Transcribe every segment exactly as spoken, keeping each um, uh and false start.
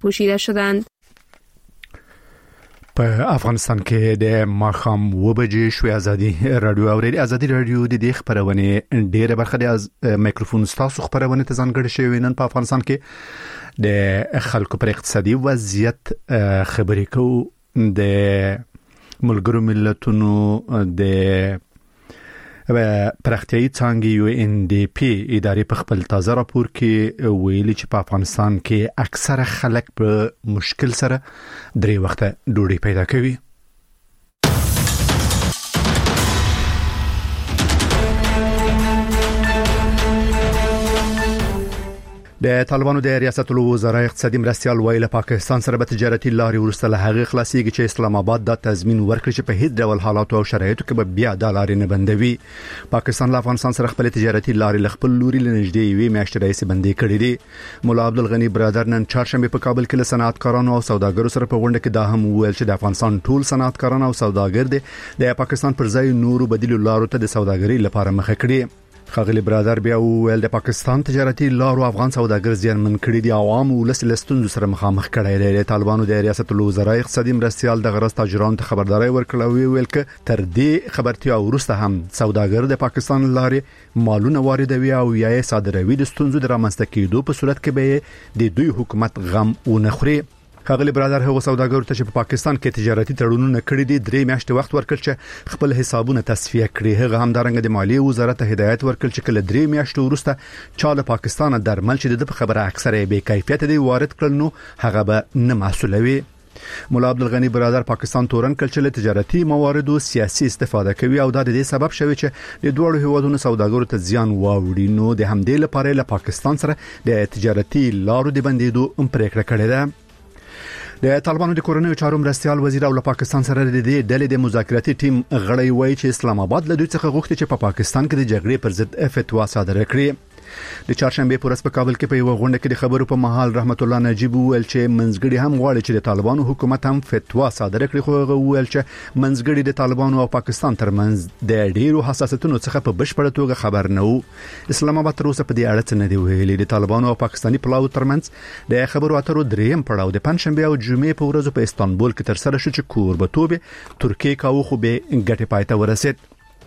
پوشیده شدند. په افغانستان کې د ماخام وبجې شوې ازادي رادیو اورېدي ازادي رادیو د دې خبرونه ډېره برخه د از میکروفون ستاسو خبرونه ته ځانګړې شوی نن په افغانستان کې د خلکو پر اقتصادي وضعیت خبرې کوو د ملګرو ملتونو د پرختیایي څانګې یو ان ډي پی ادارې په خپل تازه راپور کې ویلي چې په افغانستان کې اکثره خلک په مشکل سره درې وخته ډوډۍ پیدا کوي. د طالبانو د ریاست الوزرا اقتصادي مرستيال ویل پاکستان سره به تجارتي لارې ورسته له هغه خلاصيږي چې اسلام آباد د تضمین ورکړي چې په هیڅ ډول حالات او شرایطو کې به بیا د لارې نه بندوي. پاکستان له افغانستان سره خپل تجارتي لارې لخپل لوري لنږدې وی میاشتې راځي بندي کړې دي. مولا عبدالغنی برادر نن چهارشنبه په کابل کې له صنعتکارانو او سوداګرو سره په غونډه کې دا هم ویل چې د افغانستان ټول صنعتکاران او سوداګر دي د پاکستان پر ځای نورو بدیل لارو ته د سوداګرۍ لپاره مخه کړي. خاغلی برادر بیا ویل د پاکستان تجارتي لارو افغان سوداګر زیانمن کړي دي عوام ولس لستون سره مخامخ کړي دي. طالبانو د ریاست الوزرا اقتصادي مرستيال د غرض تاجرانو ته خبرداري ورکړه ویل ک تر دې خبرتي او ورسته هم سوداګر د پاکستان لارې مالونه واردوي او یا صادروي د ستونزو د رامنځته کېدو په صورت کې به د دوی حکومت غم ونخوري. خاغلی برادر هغه سوداګرو ته چې په پاکستان کې تجارتي تړونونه کړی دي درې میاشتې وخت ورکړ چې خپل حسابونه تصفیه کړي. هغه هم دارنګ د مالیې وزارت ته هدایت ورکړ چې کله درې میاشتې وروسته چا له پاکستان درمل چې د خبره اکثره به کیفیت دي وارد کړل نو هغه به نه مسؤلوي. مولا عبدالغنی برادر پاکستان تورن کړ چې له تجارتي مواردو سیاسي استفاده کوي او دا د دې سبب شوی چې د دوه هیوادونو سوداګرو ته زیان واوړي. نو د همدې لپاره له پاکستان سره د تجارتي لارو د بندیدو ام پریکړه کړې ده. د طالبانو د کورنیو چارو مرستيال وزیر او له پاکستان سره د دې ډلې د مذاکراتي ټیم غړی وایي چې اسلام آباد له دوی څخه غوښتي چې په پاکستان کې د جګړې پر ضد فتوا صادره کړي. د چهارشنبه په ورځ په کابل کې په یو غونډه کې د خبرو په محل رحمت الله نجیب ویل چې منځګړي هم غواړي چې د طالبانو حکومت هم فتوا صادره کړي. خو هغه ویل چې منځګړي د طالبانو او پاکستان ترمنځ د ډیرو حساسیتونو څخه په بشپړه توګه خبر نه وو. اسلام آباد تر اوسه په دې اړه څه نه دی ویلي. د طالبانو او پاکستاني پلاو ترمنځ د خبرو اترو دریم پړاو د پنځشنبه او جمعې په ورځو په استانبول کې تر سره شو چې کوربتوب ترکیه کاوه خو به ګټه پایته ورسید.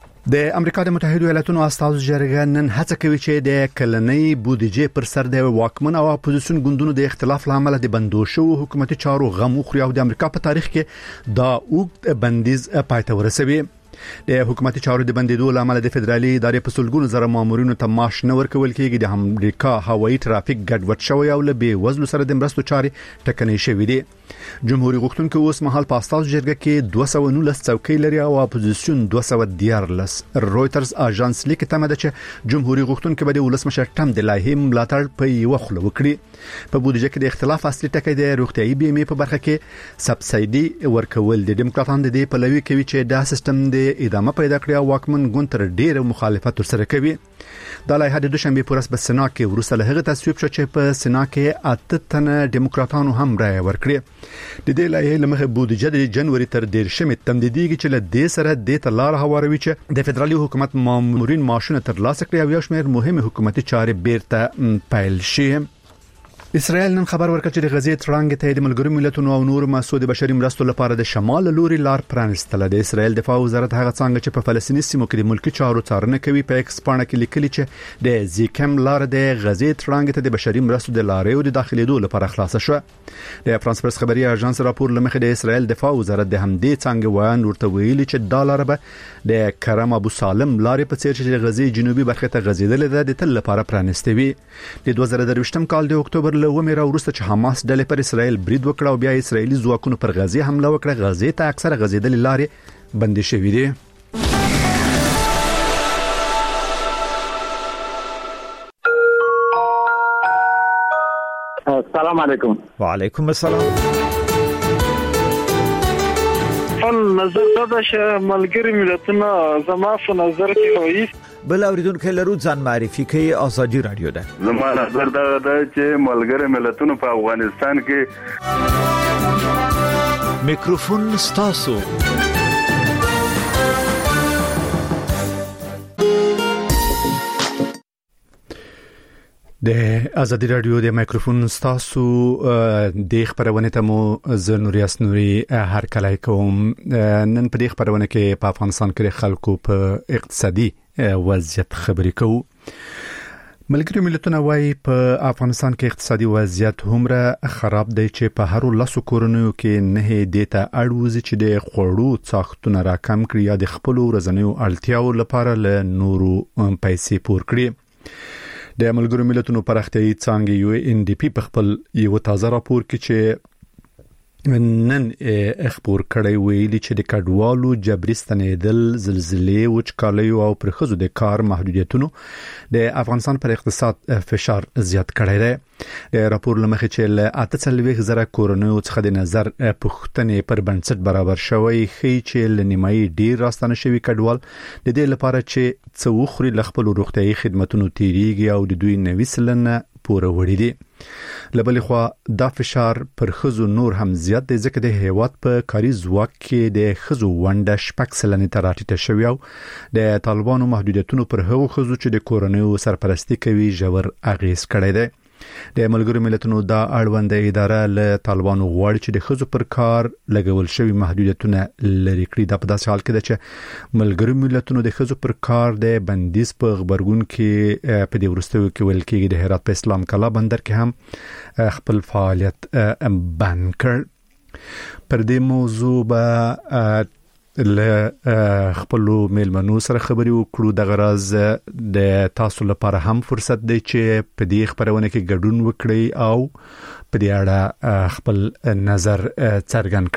د امریکا د متحده ایالاتونو استازو جرګه نن هڅه کوي چې د کلنۍ بودیجې پر سر د واکمن او اپوزیسیون ګوندونو د اختلاف لامل د بندو شو حکومتي چارو غم خوري او د امریکا په تاریخ کې دا اوږد بندیز پایته ورسوي. د حکومتي چارو د بندیدو لامل د فدرالي ادارې په سلګونو زره مامورینو ته معاش نه ورکول کېږي. د امریکا هوایي ترافیک ګډوډ شوی او له بې وزلو سره د مرستو چارې ټکنۍ شوې دي. جمهوریت غوښتونکو اوس مهال په استازو جرګه کې دوه سوه و نولس څوکۍ لري او اپوزیسیون دوه سوه و دیارلس. رويټرز اژانس لیکي تمه ده چې جمهوریت غوښتونکو به د ولسمشر ټرمپ د لایحې ملاتړ په یو خله وکړي. په بودیجه کې د اختلاف اصلي ټکی د روغتيایي بیمې په برخه کې سبسایډي ورکول دي. ډیموکراتان د دې پلوي کوي چې دا سیستم د ادامه پیدا کړی او واکمن ګوند تر ډیره مخالفت سره کوي. دا لایحه د دوشنبه په ورځ په سنا کې ورسره هغه تصویب شو چې په سنا کې اته تنه ډیموکراتانو هم رائے ورکړي. د دې لایحې لمخه بودیجه د جنوري تر دیرشمې تمدیدیږي چې له دې سره د تلار هواروي چې د فدرالي حکومت مامورین معاشونه ترلاسه کړي او یو شمېر مهمه حکومتي چارې بیرته پیل شي. اسرائیل نن خبر ورکړ چې د غزې تړانګ ته د ملګرو ملتونو او نور مسعود بشري مرستو لپاره د شمال لوري لار پرانستله. د اسرائیل دفاع وزارت هغه څنګه چې په فلسطیني سیمو کې د ملکی چارو څارنه کوي په ایکس پاڼه کې لیکلي چې د زیکم لار د غزې تړانګ ته د بشري مرستو د لارې او د داخليدو لپاره خلاص شو. د فرانس پرس خبري اژانس راپور لمخې د اسرائیل دفاع وزارت د همدې څنګه وایي ورته ویلي چې ډالر به د کرم ابو سالم لارې په څیر چې د غزې جنوبي برخه ته غزیدل د تل لپاره پرانستوي. د دوه زره درویشتم کال د اکتوبر له ومه راوروسته چې حماس ډلې پر اسرائیل برید وکړ او بیا اسرائیلي ځواکونو پر غزې حمله وکړه. غزې ته اکثره غزیدلې لارې بندي شوې دي. السلام علیکم. وعلیکم السلام. خپل نظر دا چې ملګری ملتونه زما په نظر کې وایي بل اوریدونکو لرو ځان معرفي کوي. ازادي رادیو ده. زما نظر دا ده چې ملګری ملتونه په افغانستان کې میکروفون ستاسو. د ازادي رادیو د مایکروفون ستاسو د خبرونه ته مو زه نوریاس نوري هر کله کوم نن په دې خبرونه کې په افغانستان کې خلکو په اقتصادي وضعیت خبرې کوو. ملګری ملتونه وايي په افغانستان کې اقتصادي وضعیت همره خراب دی چې په هر لاسو کورونو کې نه دیتا اړوز چې د خوړو څاختونه راکم کړي یا د خپل ورځنیو اړتیاو لپاره له نورو پیسې پور کړي. د ملګرو ملتونو پراختیایي څانګې یو ان ډي پی په خپل یو تازه راپور کې چې نن اخبار کړی ویلي چې د کډوالو جبري ستنېدل زلزلې وچکالۍ او پرخزو د کار محدودیتونو د افغانستان پر اقتصاد فشار زیات کړی دی. د راپور لمخې چې له اته څلوېښت زره کورونو څخه د نظر پوښتنې پر بنسټ برابر شوی خي چې لنیمایي ډیر راستنه شوی کډوال د دې لپاره چې څو خوري ل خپل روغتيایي خدماتونو تیریږي او د دوی نوي سلنه پوره وړي دي. لبلې خو دا فشار پر خزو نور هم زیات دی ځکه د هیواد په کاري ځواک کې د خزو ونده شپږ سلنه تراټیټه شوی او د طالبانو محدودیتونو پر هغو خزو چې د کورونیو سرپرستی کوي ژور اغیز کړی دی. د ملګرو ملتونو دا اړوند اداره له طالبانو غواړي چې د خزو پر کار لګول شوی محدودیتونه لري کړي. دا په داسې حال کې ده چې ملګرو ملتونو د خزو پر کار د بندیز په خبرګون کې په دې ورستیو کې ویل کېږي د هرات په اسلام کلا بندر کې هم خپل فعالیت بند کړ. پر دې موضوع به له خپل میلمنو سره خبري وکړو. د غرض د تاسو لپاره هم فرصت دی چې په دې خبرونه کې ګډون وکړئ او په دې اړه خپل نظر څرګند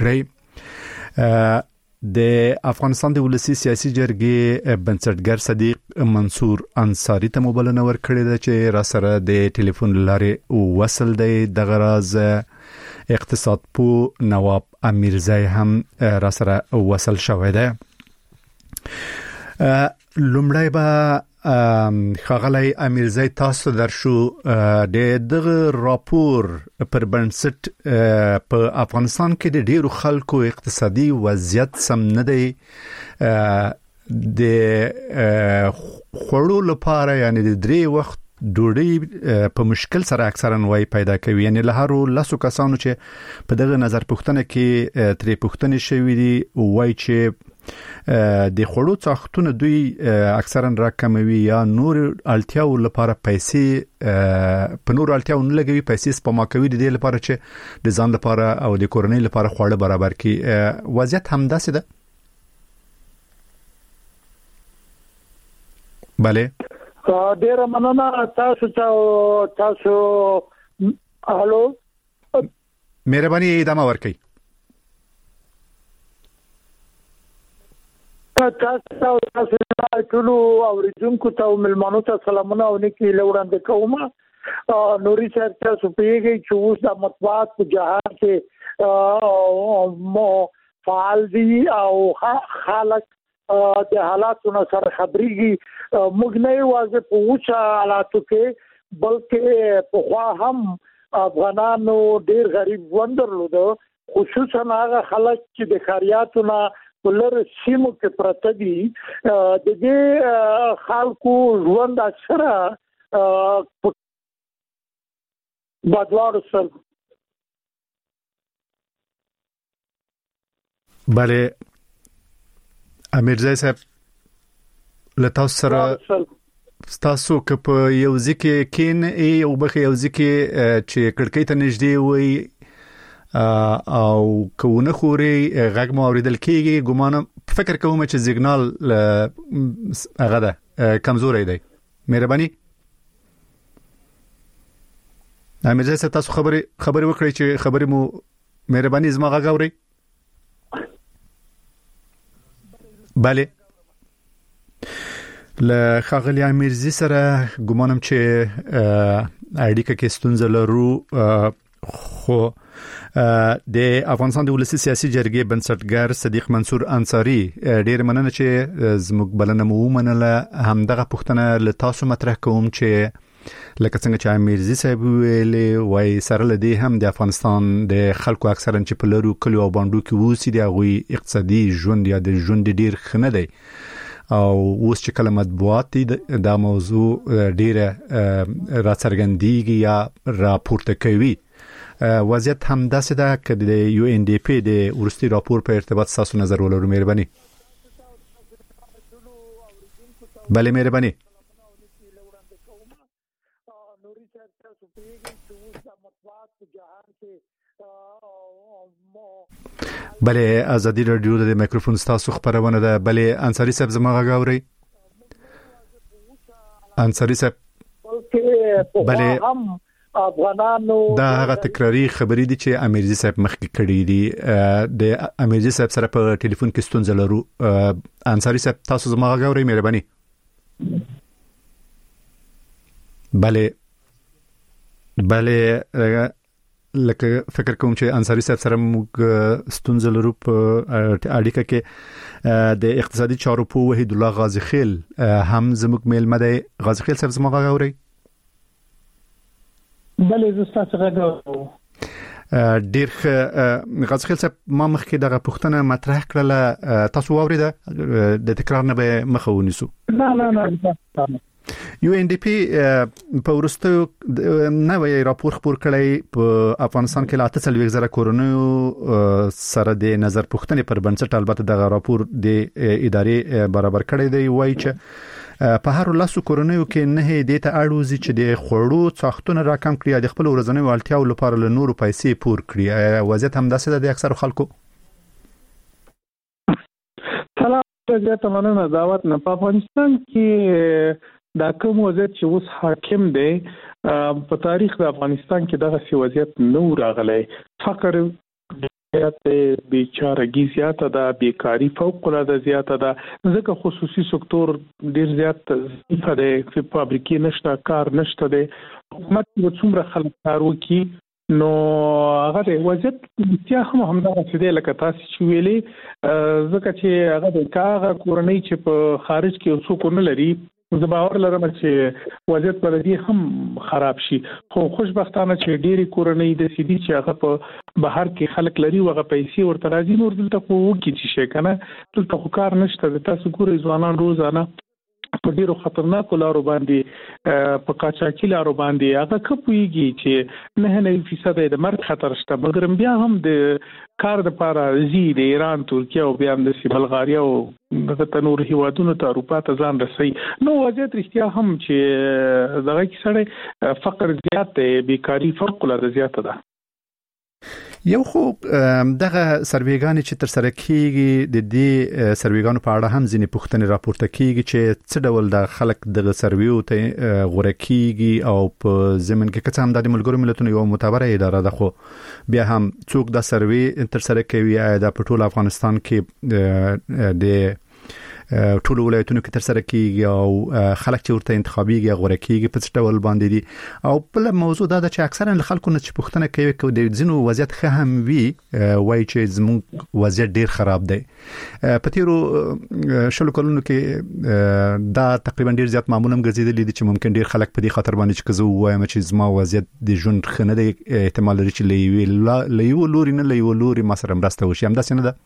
کړئ. د افغانستان د ولسی سیاسي جرګې بنسټګر صدیق منصور انصاری ته مبلغه ورکړې ده چې را سره د ټلیفون لارې وصل دی. د غرض اقتصاد پو نواب امیرزای هم را سره وصل شوی دی. لومړی به خغلی امیرزای تاسو درشو د دغه راپور پر بنسټ په افغانستان کې د ډیرو خلکو اقتصادي وضعیت سم نه دی. د خوړو لپاره یعنی د درې وخت ډوډۍ په مشکل سره اکثرا وای پیدا کوي. یعنی له هر لاسو کسانو چې په دغه نظر پوښتنه کې ترې پوښتنه شوې دي وای چې د خوړو څاختونه دوی اکثرا راکموي یا نور الټیاو لپاره پیسې په نور الټیاو نه لګوي، پیسې سپما کوي د دې لپاره چې د ځان لپاره او د کورنۍ لپاره خواړه برابر کړي. وضعیت همداسې ده. bale ډیر مننه تاسو ته تاسو هالو مهرباني ادامه ورکړئ. تاسو تاسو ټول اوریدونکو ته ملمانو ته سلامونه او نیکی لوړاندې کوم. نوري صاحب تاسو پیږي چې اوس د مطبوعات په جهان کې مو فعال دي او خلک د حالاتونو سره خبريږي. موږ نه واځي په اوچا حالاتو کې بلکې په خوا هم افغانانو ډیر غریب وندرلود، خصوصا هغه خلک چې د خاریاتونو ولر سیمو کې پرته دي. د دې خلکو ژوند اکثره بدلار سره bale امیرزای صاحب لته سره تاسو که په یو ځکه کین ای او بخې یو ځکه چې کړکۍ ته نږدې وي او کوونه خوري غږ مو اوریدل کیږي، ګومان فکر کوم چې سیګنال هغه ده کمزوري دی. مهرباني امیرزای صاحب تاسو خبري خبري وکړئ چې خبري مو مهرباني زما غږ اوري. bale له خاغلی امیرزی سره ګومانم چې اړیکه کې ستونزه لرو، خو د افغانستان د ولسی سیاسي جرګې بنسټګر صدیق منصور انصاری ډیر مننه چې زموږ بلنه مو منله. همدغه پوښتنه له تاسو مطرح کوم چې لکه څنګه چې امیرزی صاحب ویلي وای سره لدی هم د افغانستان د خلکو اکثرا چې په لرو کلیو او باندو کې ووسی دی غوي اقتصادي ژوند یا د ژوند ډیر خنه دی او اوس چې کله مطبوعات دا موضوع ډیره راڅرګندېږي یا راپورته کوي وضعیت هم داسې ده چې د یو ان ډي پی د ورستي راپور په ارتباط تاسو نظر ولرو مهرباني بله مهرباني بله ازادي رادیو د میکروفون تاسو خبرونه ده بله انصاری صاحب زما غاوري انصاری صاحب بله افغانانو دا هغه تکراری خبرې دي چې امیرزي صاحب مخکې کړې دي د امیرزي صاحب سره په ټلیفون کې ستونزه لرو انصاری صاحب تاسو زما غاوري مهرباني بله بله لکه فکر کوم چې انصاری صاحب سره موږ ستونزه لرو په اړیکه کې د اقتصادي چارو په وحید الله غازی خیل هم زموږ میلمه دی غازی خیل صاحب زما غاوري بله زستا څنګه ډیر غازی خیل صاحب ما مخکې دغه پوښتنه مطرح کړله تاسو واوریده د تکرار نه به مخه ونیسو نه نه نه یو ان ډي پی په ورستو نوې راپور خبر کړی په افغانستان کې لا تسلوي زره کورونو سره د نظر پوښتنې پر بنسټ البته دغه راپور د ادارې برابر کړی دی وایي چې په هر لاسو کورونو کې نه دې ته اړوزي چې د خوړو څاختونه راکم کړي د خپل ورځنی اړتیاو لپاره له نورو پیسې پور کړي وضعیت هم داسې ده د اکثر خلکو سلام زه تمنه دعوت نه په افغانستان کې دا کوم وضعیت چې اوس حاکم دی په تاریخ د افغانستان کې دغه سی وضعیت نو راغلی فقر زیاته بیچارهګي زیاته ده بیکاری فوق العاده زیاته ده ځکه خصوصي سکتور ډیر زیات ضعیف دی چې فابریکې نشته کار نشته دی حکومت یو څومره خلک کار وکړي نو هغه د وضعیت بیا هم همدغه څه دی لکه تاسو چې ویلي ځکه چې هغه د کاغه کورنۍ چې په خارج کې څوک نه لري زه باور لرم چې وضعیت پر دې هم خراب شي خو خوشبختانه چې ډېری کورنۍ د سیدي چې هغه په بهر کې خلک لري وغه پیسې ورته راځي نور دلته خو وکی چې شي کنه دلته خو کار نشته تاسو ګورئ ځوانان روزانه په ډیرو خطرناکو لارو باندې په قاچاقي لارو باندې هغه کپويږي چې نه نه فیصد د مرګ خطر شته مګر بیا هم د کار د لپاره زی د ایران ترکیه او بیا هم د بلغاریا او دغه تنور هیوادونو ته اروپا ته ځان رسي نو وضعیت رښتیا هم چې دغه کې سره فقر زیات دی بیکاری فوق العاده زیاته ده یو خو دغه سرویګان چې تر سره کیږي د دې سرویګانو په اړه هم ځینې پوښتنې راپورته کیږي چې څه ډول د خلک دغه سرویو ته غوړه کیږي او په زمين کې کڅ هم د ملګرو ملتونو یو معتبره اداره ده خو بیا هم څوک د سروي تر سره کوي د پټول افغانستان کې د ټول ولایتونو کې تر سره کیږي او خلک چې ورته انتخابيږي غوړه کیږي په څه ډول باندې دي او بل موضوع دا چې اکثرا خلکو نه چې پوښتنه کوي چې د ځینو وضعیت ښه هم وي وایي چې زموږ وضعیت ډیر خراب دی په تیرو شلو کلونو کې دا تقریبا ډیر زیات معمول هم ګرځیدلی دي چې ممکن ډیر خلک په دې خاطر باندې چې کزو وایم چې زما وضعیت د ژوند خنه دی احتمال لري چې لیوي لیو لوري نه لیو لوري ما سره مرسته وشي هم دا څنګه ده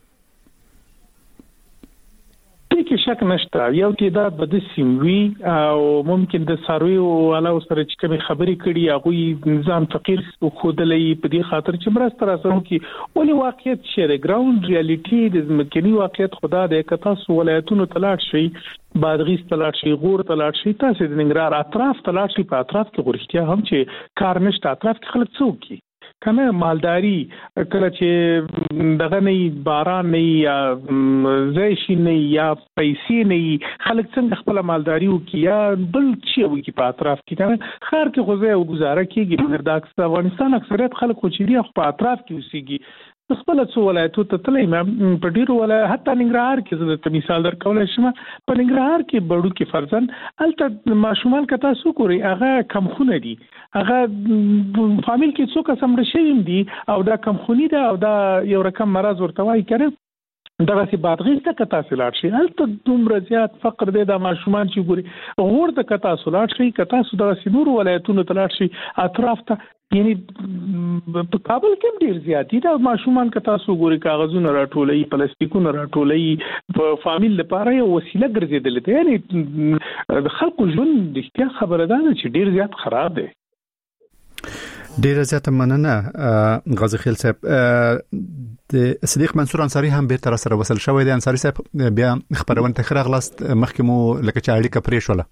کې شک نشته یو تعداد به د سیموي او ممکن د ساروي او علاوه سره چې کوم خبرې کړي هغه نظام فقیر خودلې په دې خاطر چې مرسته راځو کې ولې واقعیت چې د ګراوند ریالټي د مکني واقعیت خدا د کتاسو ولایتونو تلاټ شي بادغیس تلاټ شي غور تلاټ شي تاسو د ننګرهار اطراف تلاټ شي په اطراف کې غوښتیا هم چې کار نشته اطراف کې خلک څوک کنه مالداري کله چې دغه نه باران نه یا زیشي نه یا پیسې نه خلک څنګه خپل مالداري وکي یا بل څه وکي په اطراف کې کنه خار کې غوځي او گزاره کیږي د افغانستان اکثریت خلک خو چې دی په اطراف کې اوسېږي خپل څو ولایتو ته تللی مې په ډیرو ولایت حتی ننګرهار کې زه ته مثال درکولای شم په ننګرهار کې بړو کې فرضاً الته ماشومان کته سو کوي هغه کم خونه دي هغه فامیل کې څوک سم رشیم دي او دا کم خونی ده او دا یو رقم مرز ورته وایي کړي دغه سي بادغیس ته کتا سلاټ شي الته دومره زیات فقر دی د ماشومان چې ګوري غور ته کتا سلاټ شي کتا سو دغه سي نور ولایتونو تلاټ شي اطراف ته یعنی په کابل کې ډیر زیاتی دا ماشومان که تاسو ګوري کاغذونه راټولې پلاستیکونه راټولې په فامیل لپاره یو وسیله ګرځیدل دي یعنی خلکو ژوند د احتیا خبره ده چې ډیر زیات خراب دی. ډیر زیات مننه غازی خیل صاحب. د صدیق منصور انصاری هم به تر سره وصل شوی دی. انصاری صاحب بیا خبرونه تخره غلاست مخکې مو لکه چې اړیکه پرې شوله.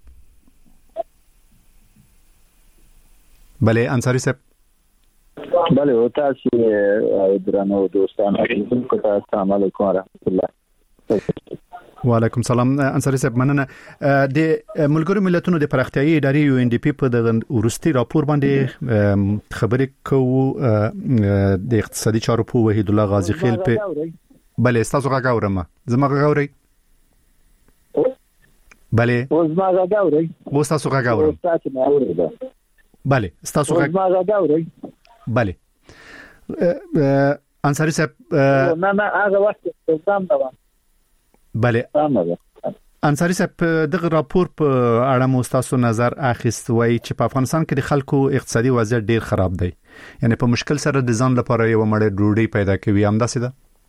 بله انصاری صاحب. بله او تاسو درنو دوستان علیکم السلام علیکم ورحمت الله. وعلیکم السلام انصاری صاحب مننه. د ملګرو ملتونو د پراختیايي ادارې یو ان ډي پی په د ورستي راپور باندې خبرې کوو د اقتصادي چارو په وحید الله غازی خیل په بله تاسو غاورم زما غاوري بله اوس ما غاوري اوس تاسو غاورم تاسو ما اورئ بله تاسو غاوري بله انصاری صاحب نه نه هغه وخت سم دا بله انصاری صاحب دغه راپور په اړه مو تاسو نظر اخیست وای چې په افغانستان کې د خلکو اقتصادي وضعیت ډیر خراب دی یعنی په مشکل سره د ځان لپاره یو مړ ډوډۍ پیدا کوي همداسې ده.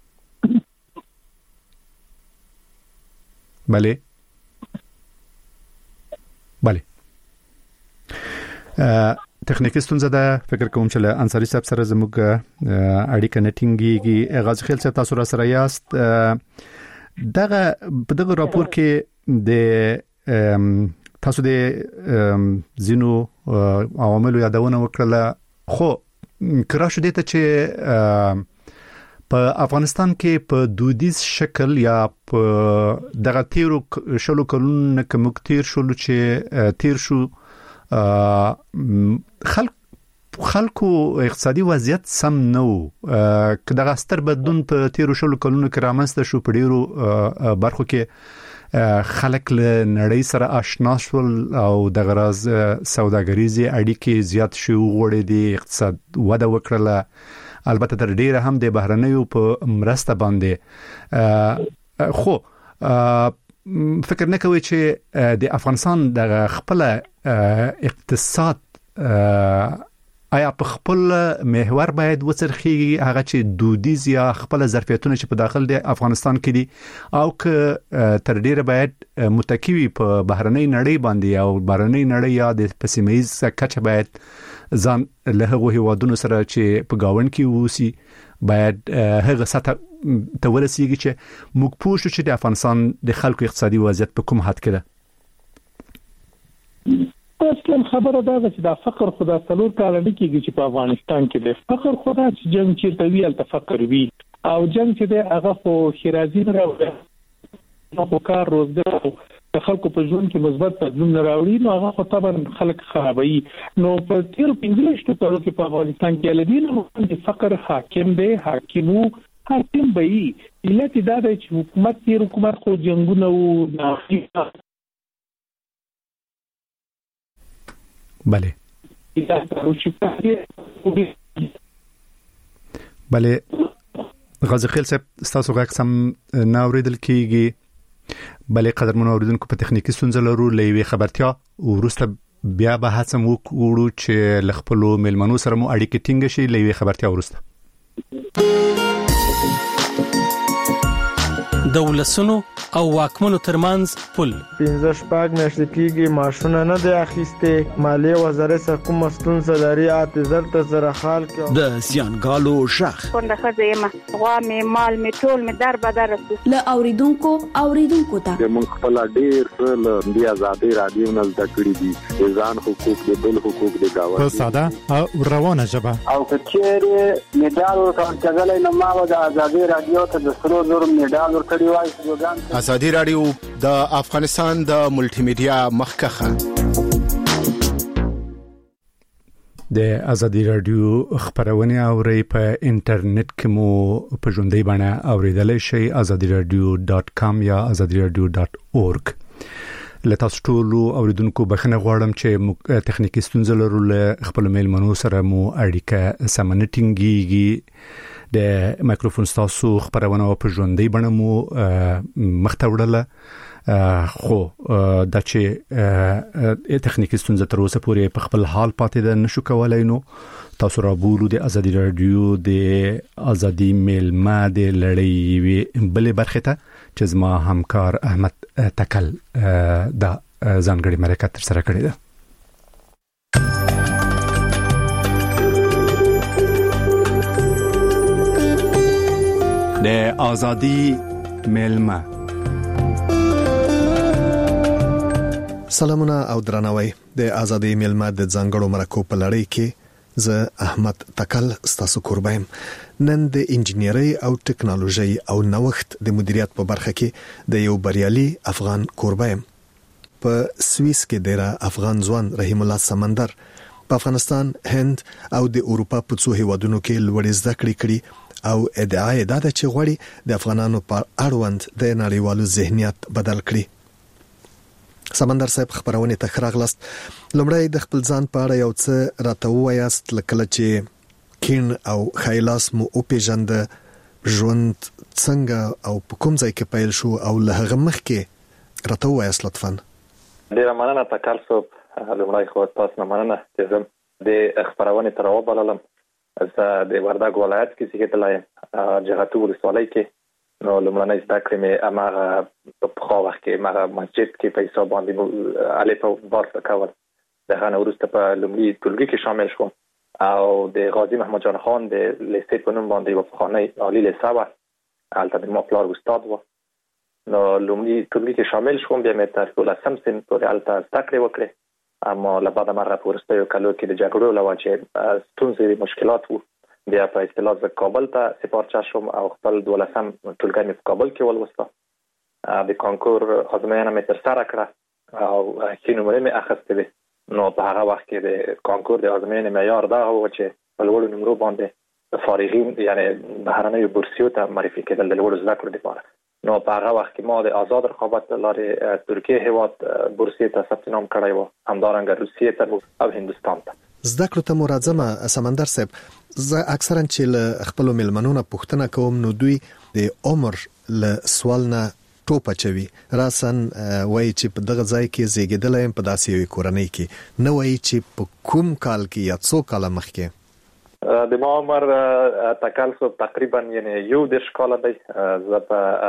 بله بله تخنیکی ستونزه ده. فکر کوم چې له انصاری صاحب سره زموږ اړیکه نه ټینګیږي. غازی خیل صاحب تاسو را سره یاست. دغه په دغه راپور کې د تاسو د زینو عواملو یادونه وکړه خو کرا شو دته چې په افغانستان کې په دودیز شکل یا په دغه تیرو شلو کلونو کې مکتیر شلو چې تیر شو خلک خلکو اقتصادي وضعیت سم نو که دغه ستر بدلون په تیرو شلو کلونو کې رامنځته شو په ډیرو برخو کې خلک له نړۍ سره آشنا شول او دغه راز سوداګریزي اړیکې زیات شو غوړې دي اقتصاد وده وکړه البته تر ډیره هم د بهرنیو په مرسته باندې خو فکر نه کوي چې د افغانستان د خپل اقتصاد آیا په خپل محور باید وڅرخي هغه چې دودیز یا خپل ظرفیتونه چې په داخل د افغانستان کې دي او که تر ډیره باید متکی په بهرنۍ نړۍ باندې او بهرنۍ نړۍ یا د پسیمیز کچه باید ځان له هغه هیوادونو سره چې په گاون کې ووسی باید هغه سطح ته ورسیږي چې موږ پوه شو چې د افغانستان د خلکو اقتصادي وضعیت په کوم حد کې ده. اصلا خبره دا ده چې دا فقر خدا څلور کال نه کېږي چې په افغانستان کې دی. فقر خدا چې جنگ چیرته وی ال تفکر وی او جنگ چې دی هغه خو خیرازي نه راوړي نو کار روزګار د خلکو په ژوند کې مثبت بدلون نه راوړي نو هغه خو طبعا خلک خرابوي. نو په تیر پنځه کالو کې په افغانستان کې لدین د فقر حاکم دی حاکمو حاکم به علت دا ده چې حکومت تیر حکومت خو جنگونه او نافي بله بله غازی خیل صاحب تاسو غږ سم ناوریدل کیږي. بله قدرمن اوریدونکو په تخنیکی ستونزه لرو لوي خبرتیا ورسته بیا به هڅه وکړو چې لخپلو ملمنو سره مو اړیکې ټینګ شي لوي خبرتیا ورسته. دولسونو او واکمنو ترمنځ پل پنځه شپږ میاشتې کېږي ماشونه نه دی اخیستې مالیه وزارت کوم ستونزه لري اته زر ته زره خال کې د سیانګالو شخ څنګه خځه ما غوا می مال می ټول می در بدر له اوریدونکو اوریدونکو ته موږ خپل ډیر له دی آزادي رادیو نه زده کړی دي ځان حقوق دي بل حقوق دي گاوه په ساده او روانه ژبه او کچېره میډال ورکړل نه ما د آزادي رادیو ته د سرو زر میډال ورکړی وای. آزادي رادیو د افغانستان د ملټي میډیا مخکخه د آزادي رادیو خبرونه اوري په انټرنیټ کې مو په ژوندۍ باندې اوریدل شي azadi radio dot com یا azadi radio dot org. لته ټولو اوریدونکو بخنه غواړم چې تخنیکی ستونزې لرو له خپل میلمنو سره مو اړیکه سمنټینګيږي د مایکروفون تاسو خبرونه په ژوندۍ باندې مو مختوړله خو د چې تخنیکی ستونزې تر اوسه پورې په خپل حال پاتې ده نشو کولای. نو تاسو را بولو د ازادي رادیو د ازادي میلمه د لړۍ بلې برخه ته چې زما همکار احمد تکل د ځانګړي مرکه تر سره کړې ده. د ازادي میلمه. سلامونه او درناوی. د ازادي میلمه د ځانګړو مرکو په لړۍ کې زه احمد تکل ستاسو قربایم. نن د انجینری او ټکنالوژي او نوښت د مدیریت په برخه کې د یو بریالي افغان قربایم. په سویس کې د افغان ځوان رحیم الله سمندر په افغانستان، هند او د اروپا په څو هیوادونو کې لوړې زده کړې کړې او ادعا یې ده چې غواړي د افغانانو پر اړوند د نړیوالو ذهنیت بدل کړي. سمندر صاحب خبرونه ته راغلاست. لومړی د خپل ځان په اړه یو څه راته وایاست، لکه چې کین او خیلاس مو او پیژند، ژوند څنګه او په کوم ځای کې پیل شو او له هغه مخکې راته وایاست لطفا. ډیره مننه تکل صاحب. لومړی خو تاسو نه مننه چې زم د خبرونه تر وبللم. زه د وردګ ولایت کې زیږیدلی جغتو ولسوالۍ کې. نو لومړنۍ زده کړې مې هماغه په پخوا وخت کې هماغه مسجد کې په حساب باندې الف او با زده کول. د هغه نه وروسته په لومړي ټولګي کې شامل شوم او د غازي محمد جان خان د لیسې په نوم باندې یوه پخوانۍ عالي لیسه وه، هلته د ما پلار استاد و. نو لومړي ټولګي کې شامل شوم، بیا مې تر دولسم صنف پورې هلته زده کړې وکړې. اما له بعد مرغه په وروستیو کلو کې د جګړو له وجې ستونزې مشکلات وو. بیا په اصطلاح زه کابل ته سپارچه شوم او خپل دولسم ټولګی مې په کابل کې ولوسته. د کانکور ازموینه مې ترسره کړه او ښې نمرې مې اخیستې وې. نو په هغه وخت کې د کانکور د ازموینې معیار دغه و چې په لوړو نمرو باندې فارغین یعنې بهرنیو بورسیو ته معرفي کېدل د لوړو زده کړو لپاره. نو په هغه وخت کې ما د آزاد رقابت له لارې ترکیې هېواد بورسیې ته ثبت نام کړی و، همدارنګه روسیې ته او هندوستان ته. زده کړو ته مرادزمه سمندر صاحب، زه اکثرا چې له خپل میلمنو نه پوښتنه کوم نو دوی د عمر له سوال نه ټوپه چوي. راسن وایي چې په دغه ځای کې زیږیدلی یم، په داسې یوې کورنۍ کې، نه وایي چې په کوم کال کې یا څو کاله مخکې. د ما عمر تکل صاحب تقریبا یعنې یو دېرش کاله دی. زه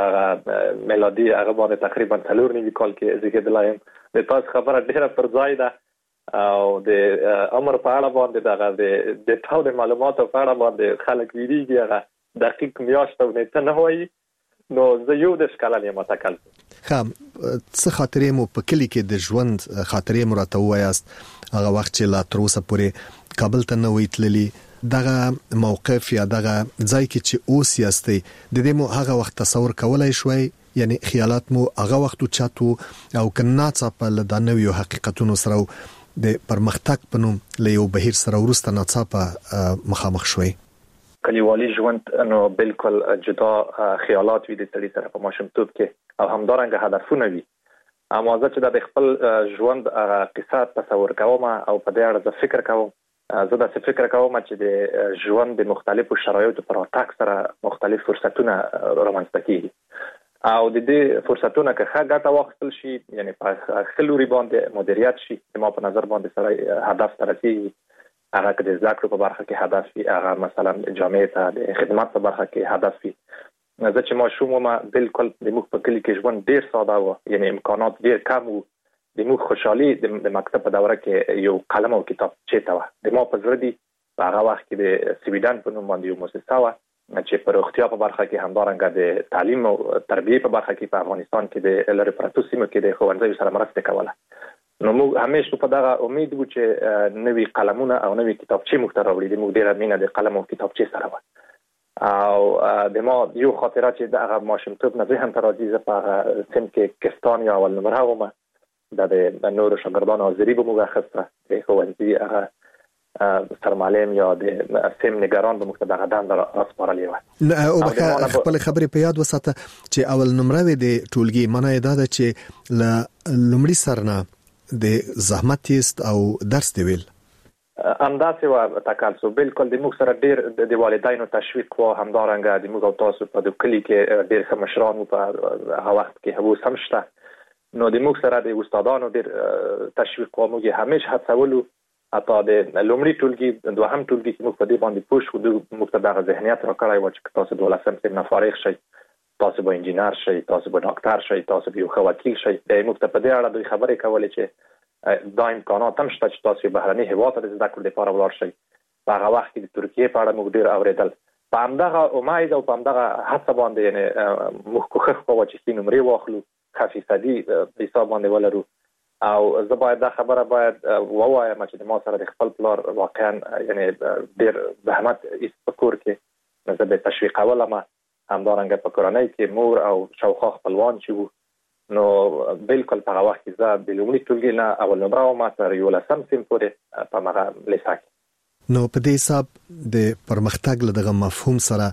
په میلادي هغه باندې تقریبا څلور نوي کال کې زیږېدلی یم. د تاسو خبره ډېره پر ځای ده او د عمر په اړه باندې دغه د ټول معلوماتو په اړه باندې خلک ویریږي، هغه دقیق میاشت او نیټه نه وایي. نو زه یو دېرش کاله یم تکل. ښه، څه خاطرې مو په کلي کې د ژوند خاطرې مو راته ووایاست، هغه وخت چې لا تر اوسه پورې کابل ته نه وئ تللي، دغه موقف یا دغه ځای کې چې اوس یاستئ د دې مو هغه وخت تصور کولای شوئ؟ یعنی خیالات مو هغه وخت چاتو او که ناڅاپه له دا نویو حقیقتونو سره د پرمختګ په نوم له یو بهیر سره وروسته ناڅاپه مخامخ شوئ؟ کلیوالي ژوند نو بالکل جدا خیالات وي د سړي سره په ماشومتوب کې او همدارنګه هدفونه وي. اما زه چې د خپل ژوند قصه تصور کوم او په دې اړه زه فکر کوم، زه داسې فکر کوم چې د ژوند د مختلفو شرایطو پر راتګ سره مختلف فرصتونه رامنځته کېږي او د دې فرصتونه که ښه ګټه واخیستل شي، یعنې په ښه لوري باندې مدیریت شي، زما په نظر باندې سړی هدف ته رسېږي. هغه که د زده کړو په برخه کې هدف وي، هغه مثلا جامعې ته د خدمت په برخه کې هدف وي. زه چې ماشوم وم بالکل د موږ په کلي کې ژوند ډېر ساده و، یعنې امکانات ډېر کم و. د موږ خوشحالي د مکتب په دوره کې یو قلم او کتابچې ته وه. د ما په زړه دي په هغه وخت کې د سویډن په نوم باندې یو مؤسسه وه چې په روغتیا په برخه کې همدارنګه د تعلیم او تربیې په برخه کې په افغانستان کې د لرې پرتو سیمو کې د ښوونځیو سره مرسته کوله. نو موږ همیشه په دغه امید وو چې نوي قلمونه او نوي کتابچې موږ ته راوړي. د موږ ډېره مینه د قلم او کتابچې سره وه او د ما یو خاطره چې دغه ماشومتوب نه ذهن ته راځي، زه په هغه سن کې کستان یا اول نمره وم. د نورو شاګردانو حاضري به موږ اخیسته د ښوونځي هغه سرمعلم یا د سیم نګران به موږ ته دغه دنده راسپارلې وه. او بخه خپل خبرې په یاد وساته چې اول نمره وې د ټولګي، معنی یې دا ده چې له لومړي سر نه د زحمت یست او درس دی ویل. همداسې وه تکل صاحب، بالکل د موږ سره ډېر د والدینو تشویق وه، همدارنګه د موږ او تاسو په د کلي کې ډېر ښه مشران وو په هغه وخت کې، اوس هم شته. نو د موږ سره د استادانو ډیر تشویق او موږ همیشه هڅولو اته د لومړي ټولګي دوهم ټولګي کې موږ په دې باندې پوښ خو د مقتدغه ذهنیت راکړای و چې تاسو د ولسم سم نه فارغ شئ، تاسو به انجینر شئ، تاسو به ډاکټر شئ، تاسو به یو ښه وکیل شئ. د موږ ته په دې اړه دوی خبرې کولې چې دا امکانات هم شته چې تاسو بهرني هیواد ته د زده کړو لپاره ولاړ شئ. په هغه وخت کې د ترکیې په اړه موږ ډیر اوریدل. په همدغه امید او په همدغه هڅه باندې یعنی موږ کوښښ کوو چې څه نمرې واخلو، ښه فیصدي حساب باندې ولرو. او زه باید دا خبره باید ووایم چې د ما سره د خپل پلار واقعا یعنی ډیر زحمت ایست په کور کې، زه به تشویقولم همدارنګه په کورنۍ کې مور او شاوخوا خپلوان چې وو. نو بالکل په هغه وخت کې زه د لومړي ټولګي نه اول نمره وم تر یولسم صنف پورې په هغه لیسه کې. نو په دې حساب د پرمختګ له دغه مفهوم سره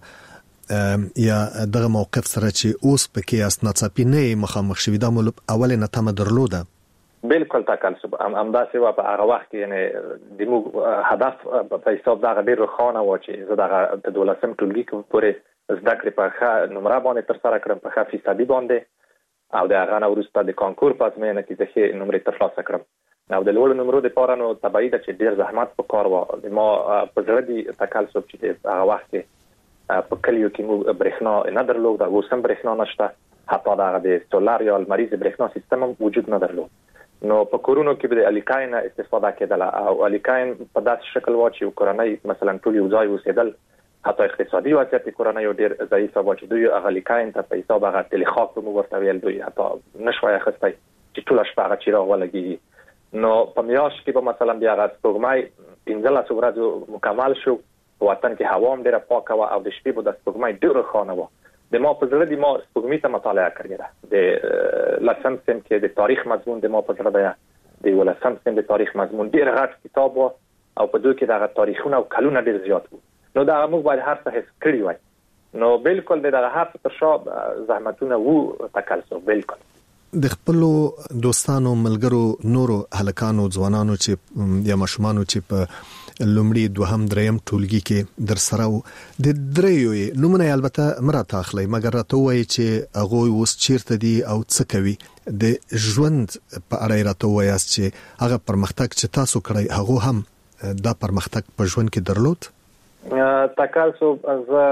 یا دغه موقف سره چې اوس پکې اس ناڅاپي نه مخامخ شوي دا مول اول نه تم درلوده. بالکل تکلسب همداسې و. په هغه وخت کې یعنی د موږ هدف په حساب دغه ډیر روښانه و چې زه دغه د دولسم ټولګي پورې زده کړې په ښه نمره باندې ترسره کړم، په ښه فیصدي باندې، او د هغه نه وروسته د کانکور په ازموینه کې زه ښې نمرې ترلاسه کړم. او د لوړو نمرو دپاره نو طبیعي ده چې ډېر زحمت په کار و. د ما په زړه دي تکلسب چې د هغه وخت کې په کلیو کې موږ برېښنا نه درلوده، اوس هم برېښنا نشته، حتی دغه د سولر یا لمریز برېښنا سیستم هم وجود نه درلود. نو په کورونو کې به د الیکاین استفاده کېدله، او الیکاین په داسې شکل و چې کورنۍ مثلا ټول یو ځای اوسېدل، حتی اقتصادي وضعیت کورنۍ ډېر ضعیف و چې دوی هغه الیکاین ته په حساب هغه تلیخاک به موږ ورته ویل، دوی حتی نشوای اخیستی چې ټوله شپه هغه چراغ ولګېږي. نو په میاشت کې به مثلا بیا هغه سپوږمۍ پنځلس ورځو مکمل شو، په وطن کې هوا هم ډېره پاکه وه او د شپې به د سپوږمۍ ډېر روښانه وه. د ما په زړه دی ما سپوږمۍ ته مطالعه کړې ده. د لسم صنف کې د تاریخ مضمون د ما په زړه دی، د یولسم صنف د تاریخ مضمون ډېر غټ کتاب و او په دوی کې دغه تاریخونه او کلونه ډېر زیات وو. نو دا موږ باید هر څه حس کړي وای. نو بالکل د دغه هر څه تر شا زحمتونه وو تکلسب. بالکل د خپل دوستانو ملګرو نورو هلکانو ځوانانو چې یا ماشومانو چې په لومړي دوهم دریم ټولګي کې در سره وو د دریو نومونه البته مراته اخلي، مګر راته وایي چې هغه اوس چیرته دي او څه کوي. د ژوند په اړه راته وایي چې هغه پرمختګ چې تاسو کړی هغه هم دا پرمختګ په ژوند کې درلود. تکلسب زه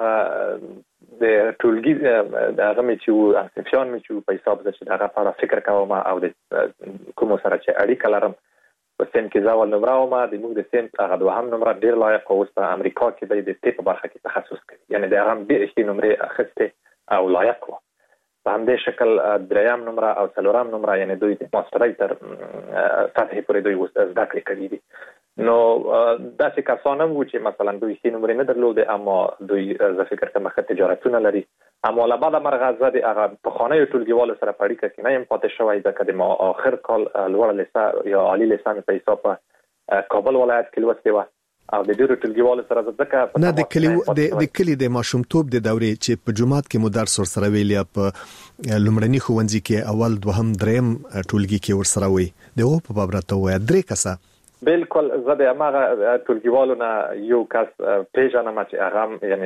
د ټولګي د هغه مې چې انسپشن مې چې په حساب چې دغه لپاره فکر کوم او د کوم سره چې اړیکه لرم. په سیم کې زاول نمره ومه د موږ د سیم هغه دوهم نمره ډېر لایق اوس په امریکا کې دی د طب په برخه کې تخصص کوي، یعنی د هغه ډېر ښې نمرې اخیستې او لایق و. په همدې شکل دریم نمره او څلورم نمره یعنی دوی د ماسترۍ تر سطحې پورې دوی اوس زده کړې کړي دي. نو داسې کسان هم وو چې مثلا دوی ښې نمرې نه درلودې، اما دوی زه فکر کوم ښه تجارتونه لري. اما له بعده مرغه زه د هغه پخوانیو ټولګیوالو سره په اړیکه کې نه یم پاتې شوی، ځکه د ما آخر کال لوړه لیسه یا عالي لیسه مې په حساب په کابل ولایت کې لوستې وه او د ډېرو ټولګیوالو سره زه ځکه نه د کلي د کلي د ماشومتوب د دورې چې په جومات کې مو درس ورسره ویل یا په لومړني ښوونځي کې اول دوهم دریم ټولګي کې ورسره وی دغه په باب راته وایه درې کسه. بالکل زه د هماغه ټولګیوالو نه یو کس پیژنم چې هغه یعنی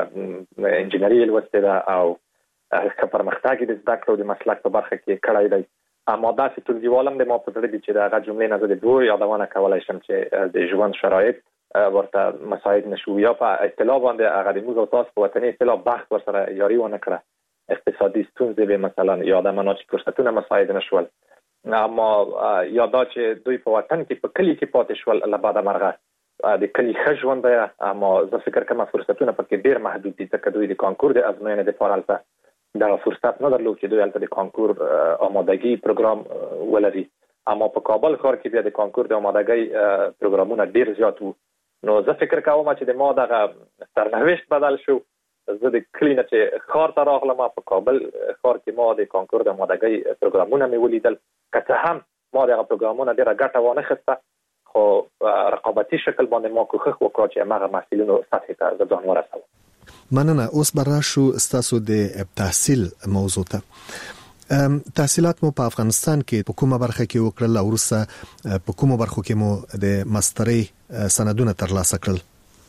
انجینري یې لوستې ده او ښه پرمختګ یې د زده کړو د مسلک په برخه کې کړی دی. اما داسې ټولګیوال هم د ما په زړه دي چې د هغه جملې نه زه د دوی یادونه کولی شم چې د ژوند شرایط ورته مساعد نشو یا په اصطلاح باندې هغه د موږ او تاسو په وطني اصطلاح بخت ورسره یاري ونه کړه، اقتصادي ستونزې به مثلا یا د مناطق فرصتونه مساعد نشول. اما یادا چې دوی په وطن کې په کلی کې پاتې شول له بعده مرغه د کلی ښه ژوند دی، اما زه فکر کوم فرصتونه پکې ډېر محدود دي ځکه دوی د کانکور د ازموینې دپاره هلته دغه فرصت نه درلود چې دوی هلته د کانکور آمادګي پروګرام ولري. اما په کابل ښار کې بیا د کانکور د آمادګۍ پروګرامونه ډېر زیات وو. نو زه فکر کوم چې د ما دغه سرنوشت بدل شو. زه د کلی نه چې ښار ته راغلم په کابل ښار کې ما د کانکور د آمادګۍ پروګرامونه مې ولیدل، که څه هم ما دغه پروګرامونه ډېره ګټه وانه خسته، خو رقابتي شکل باندې ما کوښښ وکړ چې هماغه محصلینو سطحې ته زه ځان ورسوم. مننه. اوس به راشو ستاسو د تحصیل موضوع ته. تحصیلات مو په افغانستان کې په کومه برخه کې وکړل او وروسته په کومه برخو کې مو د ماسترۍ سندونه ترلاسه کړل؟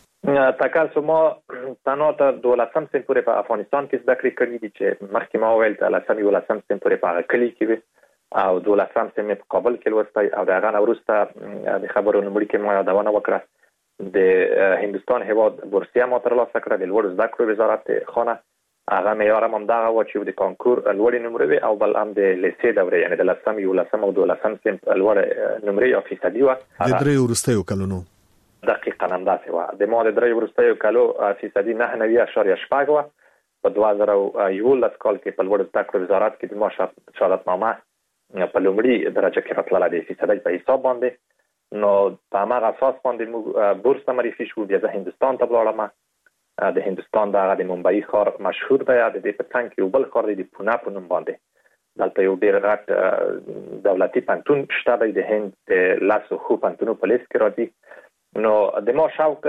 تکلسب ما تنها تر دولسم صنف پورې په افغانستان کې زده کړې کړې دي چې مخکې ما وویل چې لسم یولسم صنف پورې په هغه کلي کې وي او دولسم سیم په کابل کې لوستی او دغه نه وروسته د خبرو نمبر کې ما یادونه وکړه د هندستان هیواد بورسیه ما ترلاسه کړه د لوړ زده کړو وزارت خانه هغه معیار هم دغه و چې د کانکور لوړ نمرې او بل هم د لیسې دوره یعنی د لسم یو لسم او دولسم سیم لوړ نمرې او فیصدي و د درې وروستیو کلونو دقیقاً هم داسې و د ما د درې وروستیو کلو فیصدي نه نوي اشاریه شپږ و په دوه زره او یولس کال کې په لوړ زده کړو وزارت کې د ما شهادتنامه په لومړي درجه کې راتلله د فیصدي په حساب باندې نو په هغه اساس باندې موږ بورس ته معرفي شو بیا زه هندستان ته ولاړم د هندستان دغه د ممبئی ښار مشهور دی د دې په څنګ کې یو بل ښار دی د پونه په نوم باندې دلته یو ډېر غټ دولتي پوهنتون شته دی د هند د لاسو خو پوهنتونو په لیست کې راځي نو د ما شوق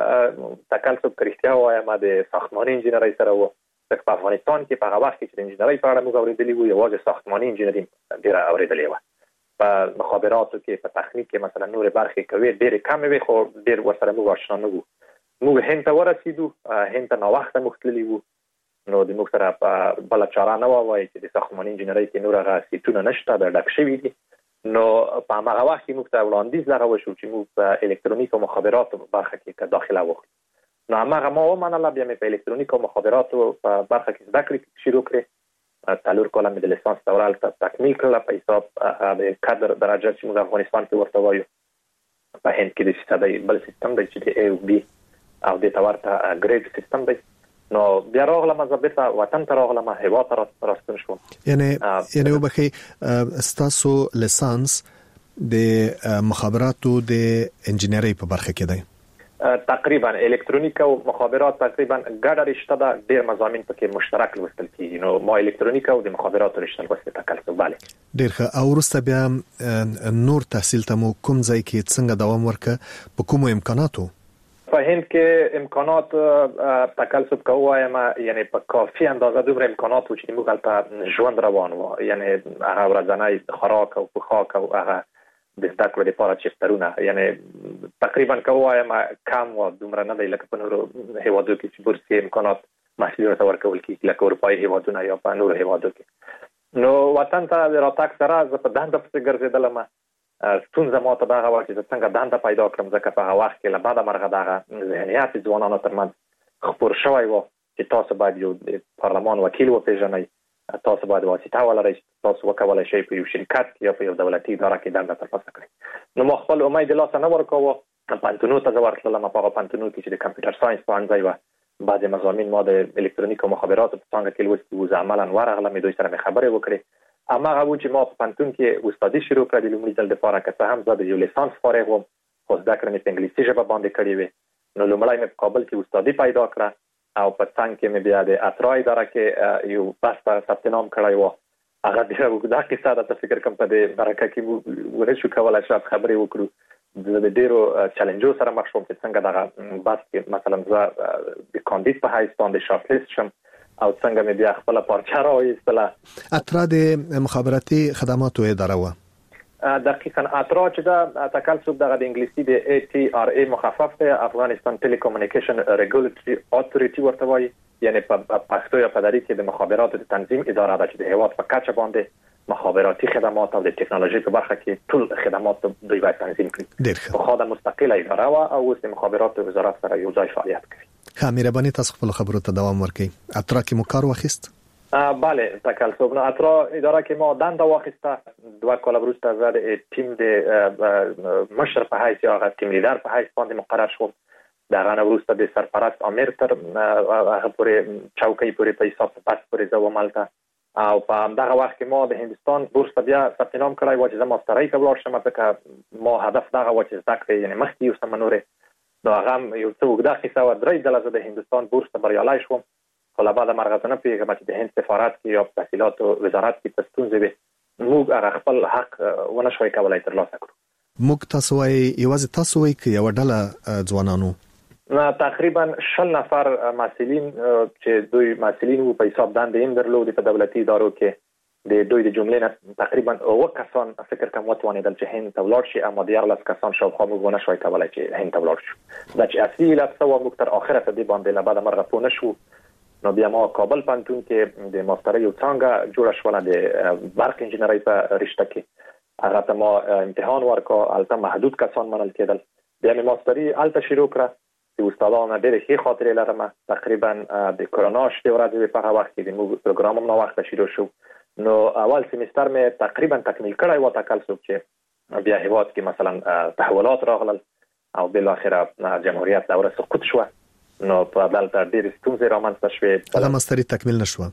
تکلسب کرښتیا وایم د ساختماني انجینرۍ سره و په افغانستان کې په هغه وخت کې چې د انجینرۍ په اړه موږ اورېدلي وو یوازې ساختماني انجینري ډېره اورېدلې وه په مخابراتو کې په تخنیک کې مثلا نور برخې کوي ډېرې کمې وي خو ډېر ورسره موږ آشنا نه وو موږ هند ته ورسېدو هند ته ناوخته موږ تللي وو نو د موږ سره بله چاره نه وه وایي چې د ساختماني انجینرۍ کې نور هغه سیټونه نشته دا ډک شوي دي نو په هماغه وخت کې موږ ته وړاندیز دغه وشو چې موږ په الکترونیک او مخابراتو برخه کې داخله وکړو نو هغه ما ومنله بیا مې په الکترونیک او مخابراتو په برخه کې زده کړې شروع کړې څلور کاله مې د لیسانس دوره هلته تکمیل کړله په حساب د کادر درجه چې موږ افغانستان کې ورته وایو په هند کې د فیصدۍ بل سیستم دی چې د ای او بي او دې ته ورته ګریډ سیستم دی نو بیا راغلم زه بیرته وطن ته راغلم هیواد ته راستون شوم یعنی یعنی وبخښئ ستاسو لیسانس د مخابراتو د انجینرۍ په برخه کې دی تقریبا الکترونیک او مخابرات تقریبا ګډه رشته ده ډېر مضامین پکې مشترک لوستل کیږي نو ما الکترونیک او د مخابراتو رشته لوستل تکلسب bale ډېر ښه او وروسته بیا نور تحصیل ته مو کوم ځای کې څنګه دوام ورکړ په کومو امکاناتو په هند کې امکانات تکلسب کووایم یعنی په کافي اندازه دومره امکانات و چې موږ هلته ژوند روان و یعنی هغه ورځنی خوراک او پوښاک او هغه د زده کړو لپاره چپترونه یعنی تقریبا کووایم کم و دومره نه دی لکه په نورو هیوادو کې چې بورسي امکانات محصلینو ته ورکول کېږي لکه اروپایي هیوادونه یا په نورو هیوادو کې نو وطن ته د راتګ سره زه په دنده پسې ګرځېدلم ستونزه ما ته دغه وه چې زه څنګه دنده پیدا کړم ځکه په هغه وخت کې له بده مرغه دغه ذهنیت ځوانانو ترمنځ خپور شوی و چې تاسو باید یو د پارلمان وکیل وپېژنئ تاسو باید واسطه ولرئ تاسو وکولای شئ په یو شرکت یا په یو دولتي اداره کې دنده ترلاسه کړئ نو ما خپل امید له لاسه نه ورکاوه پوهنتونونو ته زه ورتللم په هغه پوهنتونونو کې چې د کمپیوټر ساینس پوهنځی وه بعضې مضامین ما د الکترونیک او مخابراتو په څانګه کې لوستي وو زه عملا ورغلم دوی سره مې خبرې وکړې هماغه و چې ما په پوهنتون کې استادي شروع کړه د لومړي ځل دپاره که څه هم زه د یو لیسانس فارغ وم خو زده کړې مې په انګلیسي ژبه باندې کړې وې نو لومړی مې په کابل کې استادي پیدا کړه او په څنګ کې مې بیا د اترا اداره کې یو بس ته ثبت نام کړی و هغه ډېره اوږده کیسه ده ته فکر کوم په دې برکه کې موږ ونشو کولی شاید خبرې وکړو زه د ډېرو چلنجو سره مخ شوم چې څنګه دغه بس کې مثلا زه د کاندید په حیث باندې شارټ لیست شم او څنګه مې بیا خپله پارچه راوایستله اترا د مخابراتي خدماتو اداره وه دقیقاً اترا چې دا تکلسب دغه د انګلیسي د ای ټي آر ای مخفف دی افغانستان ټیلیکومونیکیشن ریګولیټري اتوریټي ورته وایي یعنی په پښتو یا په دري کې د مخابراتو د تنظیم اداره ده چې د هیواد په کچه باندې مخابراتي خدمات او د ټکنالوژي په برخه کې ټول خدمات دوی باید تنظیم کړي خو خاطر مستقله اداره وه او اوس د مخابراتو وزارت سره یو ځای فعالیت کوي ښه مهرباني تاسو خپل خبرو ته دوام ورکړئ اترا کې مو کار واخیست بله تکلسب نو اترا اداره کې ما دنده واخیسته دوه کاله وروسته زه د ټیم د مشر په حیث یا هغه ټیم لیډر په حیث باندې مقرر شوم د هغه نه وروسته د سرپرست امیر تر هغه پورې چوکۍ پورې په حساب بس پورې زه وم هلته او په همدغه وخت کې ما د هندستان بورس ته بیا ثبت نام کړی و چې زه ماسترۍ ته ولاړ شم ځکه ما هدف دغه و چې زده کړې یعنې مخکې یوسم نورې نو هغه هم یو څه اوږده کیسه وه درې ځله زه د هندستان بورس ته بریالی شوم خو له بعده مرغه زه نه پوهېږم چې د هند سفارت کې یا په تحصیلاتو وزارت کې څه ستونزې وې موږ هغه خپل حق ونه شوی کولی ترلاسه کړو موږ تاسو وایي یوازې تاسو وایي که یوه ډله ځوانانو تقریبا شل نفر محصلین چې دوی محصلین وو په حساب دندې هم درلودې په دولتي ادارو کې د دوی د جملې نه تقریبا اووه کسان فکر کوم وتوانېدل چې هند ته ولاړ شي اما دیارلس کسان شاوخوا موږ ونه شوی کولی چې هند ته ولاړ شو دا چې اصلي علت څه وه موږ تر اخره په دې باندې له بعده مرغه پوه نه شو نو بیا ما کابل پانتون کې د ماسترۍ یو څنګه جوړ شو د برق انجنیری په رشته کې هغه ته ما امتحان ورکا البته محدود کسان منل کېدل بیا مې ماسترۍ الته شروع کړه چې استادانو ډېر ښه خاطرې لرم تقریبا د کرونا شته ورځې په هغه وخت کې د موږ پروګرام هم نو وخت شروع شو نو اول سیمستر مې تقریبا تکمیل کړی و تکل سو چې بیا هیواد کې مثلا تحولات راغلل او بل اخره جمهوریت دوره سقوط شو نو په دلته ډېر ستونزې رامنځته شوې هغه ماسترۍ تکمیل نشو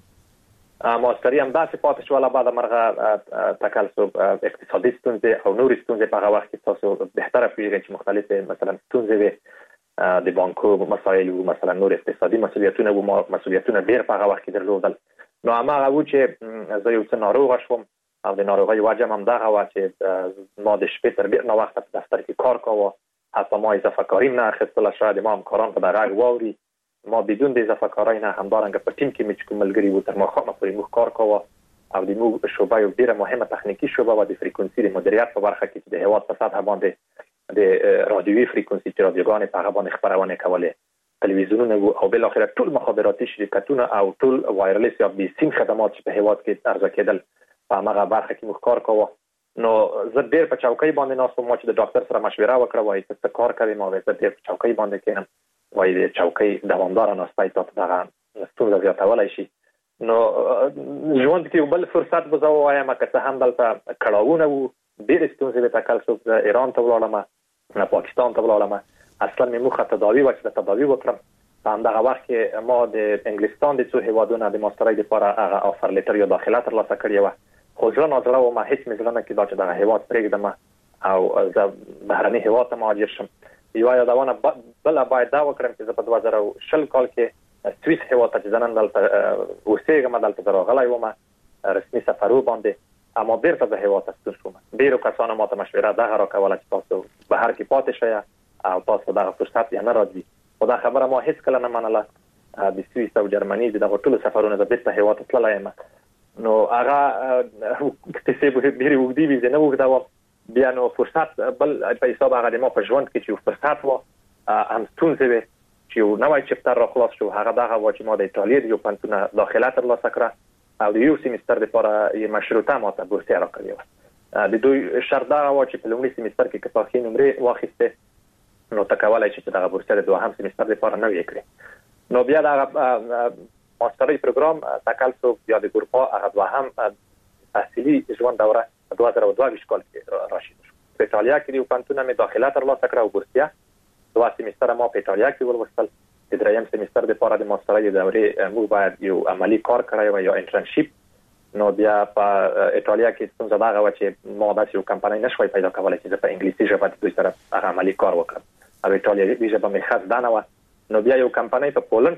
ماسترۍ هم داسې پاتې شو لا بعد مرغه تکل سو اقتصادي ستونزې او نور ستونزې په هغه وخت کې تاسو بهتره پیږئ چې مختلفه مثلا ستونزې وي د بانکو مسایل او مثلا نور اقتصادي مسؤلیتونه او مسؤلیتونه ډېر په هغه وخت کې درلودل نو هغه و چې زه یو څه ناروغ شوم او د ناروغي وجه هم دغه و چې ما د شپې تر ډېر نه وخت په دفتر کې کار کاوه حتی ما اضافه کاری نه اخیستله شاید ما هم کاران په دغه واوري ما بدون د اضافه کاری نه همدارنګه په ټیم کې مې کوم ملګري وو تر ماښامه پورې موږ کار کاوه او د موږ شعبه یو ډېره مهمه تخنیکی شعبه و د فریکونسي د مدیریت په برخه کې د هیواد په سطح باندې د رادیوي فریکونسي چې رادیوګانې په هغه باندې خبرونه کولې تلویزیونونه او بل اخر ټول مخابراتي شرکتونه او ټول وایرلیس یا بي سیم خدمات چې په هیواد کې عرضه کېدل په هغه برخه کې موږ کار کاوه نو زه ډېر په چوکۍ باندې ناست وم چې د ډاکټر سره مشوره وکړه وایي څه کار کوي ما وایي زه ډېر په چوکۍ باندې کېنم وایي د چوکۍ دوامداره ناستۍ تاسو دغه ستونزه زیاتولی شي نو ژوند کې یو بل فرصت به زه ووایم که څه هم دلته کړاوونه وو ډېرې ستونزې به تکل شو زه ایران ته ولاړم پاکستان ته ولاړم اصلا مې موخه تداوي وه چې د تداوي وکړم په همدغه وخت کې ما د انګلستان د څو هیوادونو د ماسترۍ دپاره هغه آفر لیټر یا داخله ترلاسه کړې وه خو زړه نازړه وم هېڅ مې زړه نه کېده چې دغه هیواد پرېږدم او زه بهرني هیواد ته مهاجر شم یوه یادونه بله باید دا وکړم چې زه په دوه زره شل کال کې سویس هیواد ته چې زه نن دلته اوسېږم دلته زه راغلی وم رسمي سفر وباندې اما بیرته د هیواد ته ستون شوم ډېرو کسانو ماته مشوره دغه راکوله چې تاسو بهر کې پاتې شئ او تاسو دغه فرصت یې نه راځي خو دا خبره ما هېڅ کله نه منله د سویس او جرمني د دغه ټولو سفرونو زه بیرته هیواد ته تللی یم نو هغه کیسې به ډېرې اوږدې وي زه نه اوږدوم بیا نو فرصت بل په حساب هغه د ما په ژوند کې چې یو فرصت و هم ستونزې وې چې یو نوی چپټر را خلاص شو هغه دغه و چې ما د ایټالیا د یو پوهنتون داخله ترلاسه کړه او د یو سیمستر دپاره یې مشروطه ماته بورسیه راکړې وه د دوی شرط دغه و چې په لومړي سیمستر کې که تا ښې نمرې واخیستې نو ته کولی شې چې دغه بورسیه د دوهم سیمستر دپاره نوې کړې نو بیا دغه ماسترۍ پروګرام تکل سو یا د ګروپا هغه دوهم تحصیلي ژوند دوره په دوه زره دوه ویشت کال کې راشد شو په ایټالیا کې د یو پوهنتون مې داخله ترلاسه کړه او بورسیه دوه سیمستره ما په ایټالیا کې ولوستل د دریم سیمستر دپاره د ماسترۍ دورې موږ باید یو عملي کار کړی وای یا انټرنشیپ نو بیا په ایټالیا کې ستونزه دغه وه چې ما داسې یو کمپنۍ نشوی پیدا کولی چې زه په انګلیسي ژبه د دوی سره هغه عملي کار وکړم او ایټالیایي ژبه مې ښه زده نه وه نو بیا یو کمپنۍ په پولند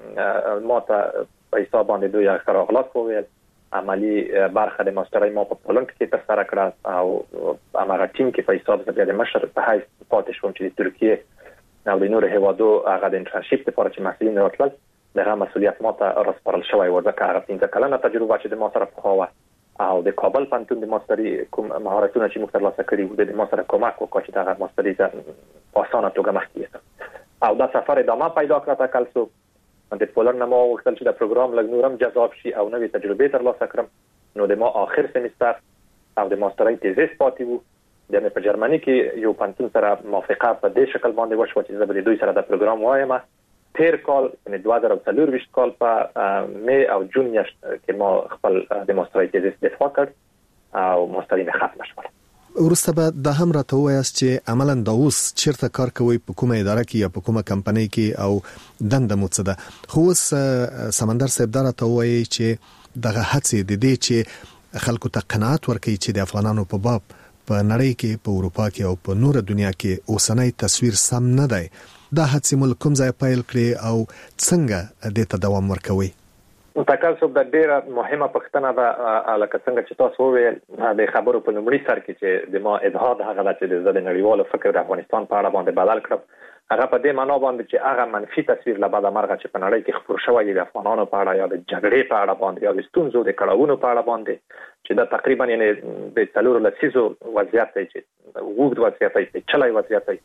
کې ما ته په حساب باندې دوی ښه راغلاست وویل عملي برخه د ماسترۍ ما په پولند کې ترسره کړه او هماغه ټیم کې په حساب زه بیا د مشر په حیث پاتې شوم چې د ترکیې او د نورو هیوادو هغه د انټرنشیپ دپاره چې محصلین راتلل د هغه مسؤلیت ما ته راسپارل شوی و ځکه هغه پنځه کلنه تجربه چې د ما سره پخوا وه او د کابل پوهنتون د ماسترۍ کوم مهارتونه چې موږ ترلاسه کړي وو د ما سره کومک وکړه چې دغه ماسترۍ په اسانه توګه مخکې یوسم او دا سفر ادامه پیدا کړه تکل سو د پولند نه ما وغوښتل چې د پروګرام لږ نور هم جذاب شي او نوې تجربې ترلاسه کړم نو د ما آخر سیمستر او د ماسترۍ تیزیس پاتې وو بیا مې په جرمني کې یو پوهنتون سره موافقه په دې شکل باندې وشوه چې زه به د دوی سره د پروګرام وایم تیر کال یعنې دوه زره څلور ویشت کال په می او جون میاشت کې ما خپل د ماسترۍ تیزیس دفاع کړ او ماسترۍ مې ختمه شوله ورسته به د هم راته وایاست چې عملاً د اوس چیرته کار کوي په کومه اداره کې یا په کومه کمپنۍ کې او دنده مو څه ده خو اوس سمندر صاحب دا راته وایي چې دغه هڅې د دې چې خلکو ته قناعت ورکوي چې د افغانانو په باب په نړۍ کې په اروپا کې او په نور دنیا کې اوسنۍ تصویر سم نه دی دا هڅې مو کوم ځای پیل کړې او څنګه دې ته دوام ورکوي تکل سو د ډیره مهمه پښتنه ده لکه څنګه چې تاسو وویل د خبرو په لومړي سر کې چې د ما اظهار هغه ده چې د نړیوالو فکر د افغانستان په اړه باندې بدل کړم هغه په دې معنا باندې چې هغه منفي تصویر له بعده مرغه چې په نړۍ کې خپور شوی دی د افغانانو په اړه یا د جګړې په اړه باندې یا د ستونزو د کړاوونو په اړه باندې چې دا تقریبا یعنی د څلورو لسیزو وضعیت دی چې وګړو وضعیت دی چلای وضعیت دی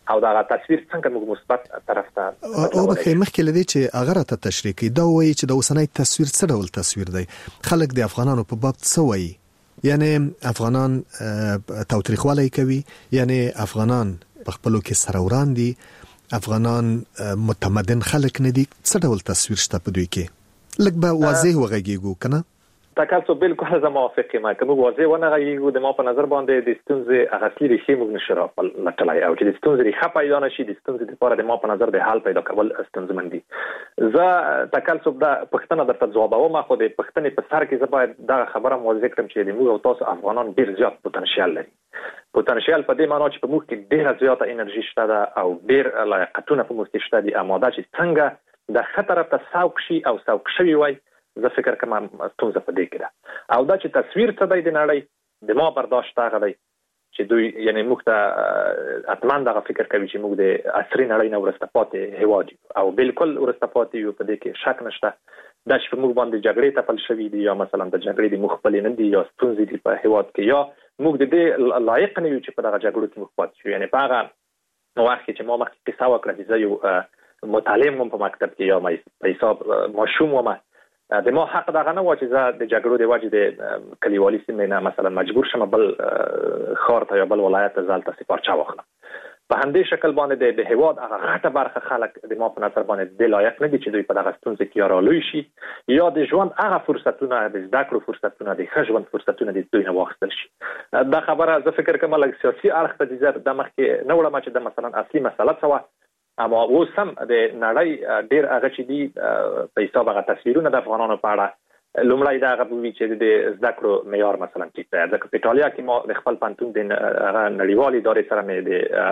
او دا تصویر څنګه موږ مثبت طرف ته او به مخکې لدی چې هغه ته تشریح کی دا وایي چې د اوسنۍ تصویر څه ډول تصویر دی خلک د افغانانو په باب څه وایي یعنی افغانان تاوتریخوالی کوي یعنی افغانان په خپلو کې سره وران دي افغانان متمدن خلک نه دي څه ډول تصویر شته په دوی کې لکه به واضح وغږیږو کنه تاسو بالکل زما موافق یم کوم واضح ونه غږیږو د ما په نظر باندې د ستونزې اغسلی ریښې موږ نشو راپلټلای او چې د ستونزې ریښه پیدا نشي د ستونزې لپاره د ما په نظر د حل پیدا کول ستونزمن دي زه تکلسب دا پښتنه درته ځوابوم خو د پښتنې په سر کې زه باید دا خبره موضوع کړم چې د موږ او تاسو افغانان ډیر زیات پوتنشل لري پوتنشل په دې معنی چې په موږ کې ډیره زیاته انرژي شته ده او ډیر لایقتونه په موږ کې شته دي اماده چې څنګه د خطر ته سوق شي او سوق شوی وای زه فکر کوم ستونزه په دې کې ده او دا چې تصویر څه دی د نړۍ د ما برداشت هغه دی چې دوی یعنی موږ ته اتمن دغه فکر کوي چې موږ د عصري نړۍ نه ورسته پاتې هیواد او بالکل ورسته پاتې یو په دې کې شک نشته دا چې موږ باندې جګړې تپل شوې دي یا مثلا د جګړې د مخبلې نه دي یا ستونزې دي په هیواد کې یا موږ د دې لایق نه یو چې په دغه جګړو کې مخ پاتې شو یعنی په هغه وخت چې ما مخکې قصه وکړه چې زه یو متعلم وم په مکتب کې یا مې په حساب ماشوم وم د ما حق دغه نه و چې زه د جګړو د وجې د کلیوالي سیمې نه مثلا مجبور شم بل ښار ته یا بل ولایت ته ځل ته سپارچه واخلم په همدې شکل باندې د هیواد هغه غټه برخه خلک د ما په نظر باندې د لایق نه دي چې دوی په دغه ستونزې کې رالوی شي یا د ژوند هغه فرصتونه د زده کړو فرصتونه د ښه ژوند فرصتونه د دوی نه واخیستل شي دا خبره زه فکر کوم لږ سیاسي اړخ ته د د مخکې نه وړم چې د مثلا اصلي مسله څه وه اما اوس هم د نړۍ ډیر هغه چې دي په حساب هغه تصویرونه د افغانانو په اړه لومړی دا هغه وی چې د زده کړو معیار مثلا ټیټ دی ځکه په ایټالیا کې ما د خپل پانتون د هغه نړیوالې ادارې سره مې د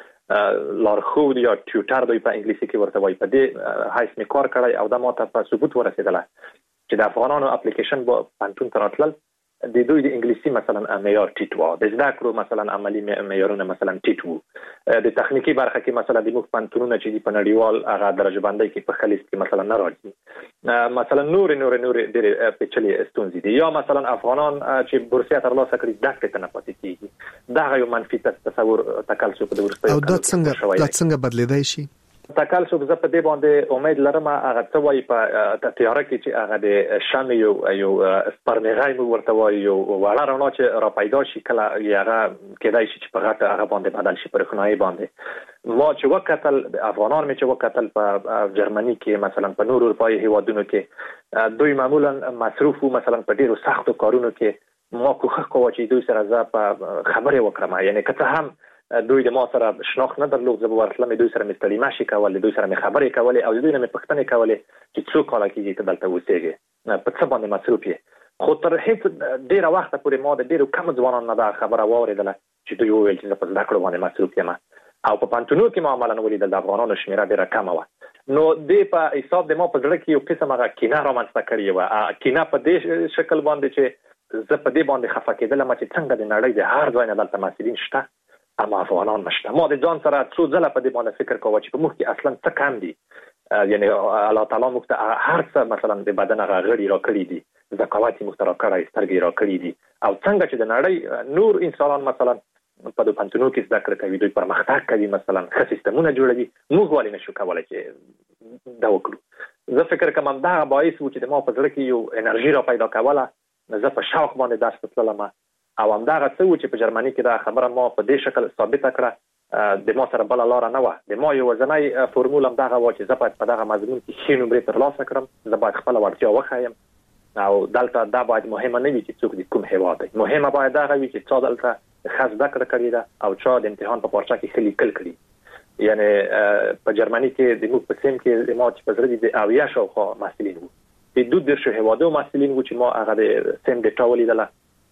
هغه لارښود یا ټیوټر دوی په انګلیسي کې ورته وایي په دې حیث مې کار کړی او دا ما ته په ثبوت ورسېدله چې د افغانانو اپلیکیشن په پانتون ته راتلل د دوی د انګلیسي مثلا معیار ټیټ و د زده کړو مثلا عملی معیارونه مثلا ټیټ وو د تخنیکی برخه کې مثلا د موږ پانتونونه چې په نړیوال هغه درجه بندۍ کې په خلیست کې مثلا نه راځي مثلا نور نور نور د پیچلې ستونزې دي یا مثلا افغانان چې بورسیه ترلاسه کړي د دې نه پاتې کیږي دا یو منفي تصور تکلسو په ورسته او دا څنګه دا څنګه بدلیدای شي تکلسو زه په دې باندې امید لرم هغه څه وایي په تیاره کې چې هغه د شمع یو یو سپرمغای مو ورته وایي یو وړه رڼا چې را پیدا شي کله هغه کېدای شي چې په غټه هغه باندې بدل شي پر خنای باندې ما چې وکتل افغانان مې چې وکتل په جرمني کې مثلا په نورو اروپایي هیوادونو کې دوی معمولا مصروف مثلا په ډیرو سختو کارونو کې ما کوښښ کوم چې دوی سره زه په خبرې وکړم یعنی که څه هم دوی د ما سره شناخت نه درلود زه به ورتلم دوی سره مې ستړي مشي کول دوی سره مې خبرې کولې او دوی نه مې پوښتنې کولې چې څو کاله کېږي ته دلته اوسېږې په څه باندې مصروف یې خو تر هېڅ ډېره وخته پورې ما د ډېرو کمو ځوانانو نه دا خبره واورېدله چې دوی وویل چې زه په زده کړو باندې مصروف یم او په پانتونو کې ما عملاً ولیدل د افغانانو شمېره ډېره کمه وه نو دې په حساب د ما په زړه کې یو قسم هغه کینه رامنځته کړې وه کینه په دې شکل باندې چې زه په دې باندې خفه کېدلم چې څنګه د نړۍ د هر ځای نه دلته محصلین شته اما افغانان نشته ما د ځان سره څو ځله په دې باندې فکر کوم چې په موږ کې اصلا څه کم دي یعنی الله تعالی موږ ته هر څه مثلا د بدن غړي را کړی دي ذکاوت موږ ته را کړی سترګې را کړی دي او څنګه چې د نړۍ نور انسانان مثلا په د پانتونو کې زده کړه کوي دوی پرمختګ کوي مثلا ښه سیستمونه جوړوي موږ ولې نشو کولای چې دا وکړو زه فکر کوم دا باعث و چې د ما په زړه کې یو انرژي را پیدا کوله زه په شوق باندې درس تللم او همدغه څه و چې په جرمني کې دا خبره ما په دې شکل ثابته کړه د ما سره بله لاره نه وه د ما یوازینی فورمول همدغه وه چې زه باید په دغه مضمون کې ښې نمرې ترلاسه کړم زه باید خپله وړتیا وښیم او دلته دا باید مهمه نه وي چې څوک د کوم هیواد دی مهمه باید دغه وي چې چا دلته ښه زده کړه کړې ده او چا د امتحان په پارچه کې ښه لیکل کړي یعنی په جرمني کې د موږ په سیم کې د ما چې په زړه دي د اویا شاوخوا محصلین وو د دوه دېرشو هیوادو محصلین وو چې ما هغه د سیم ډیټا ولیدله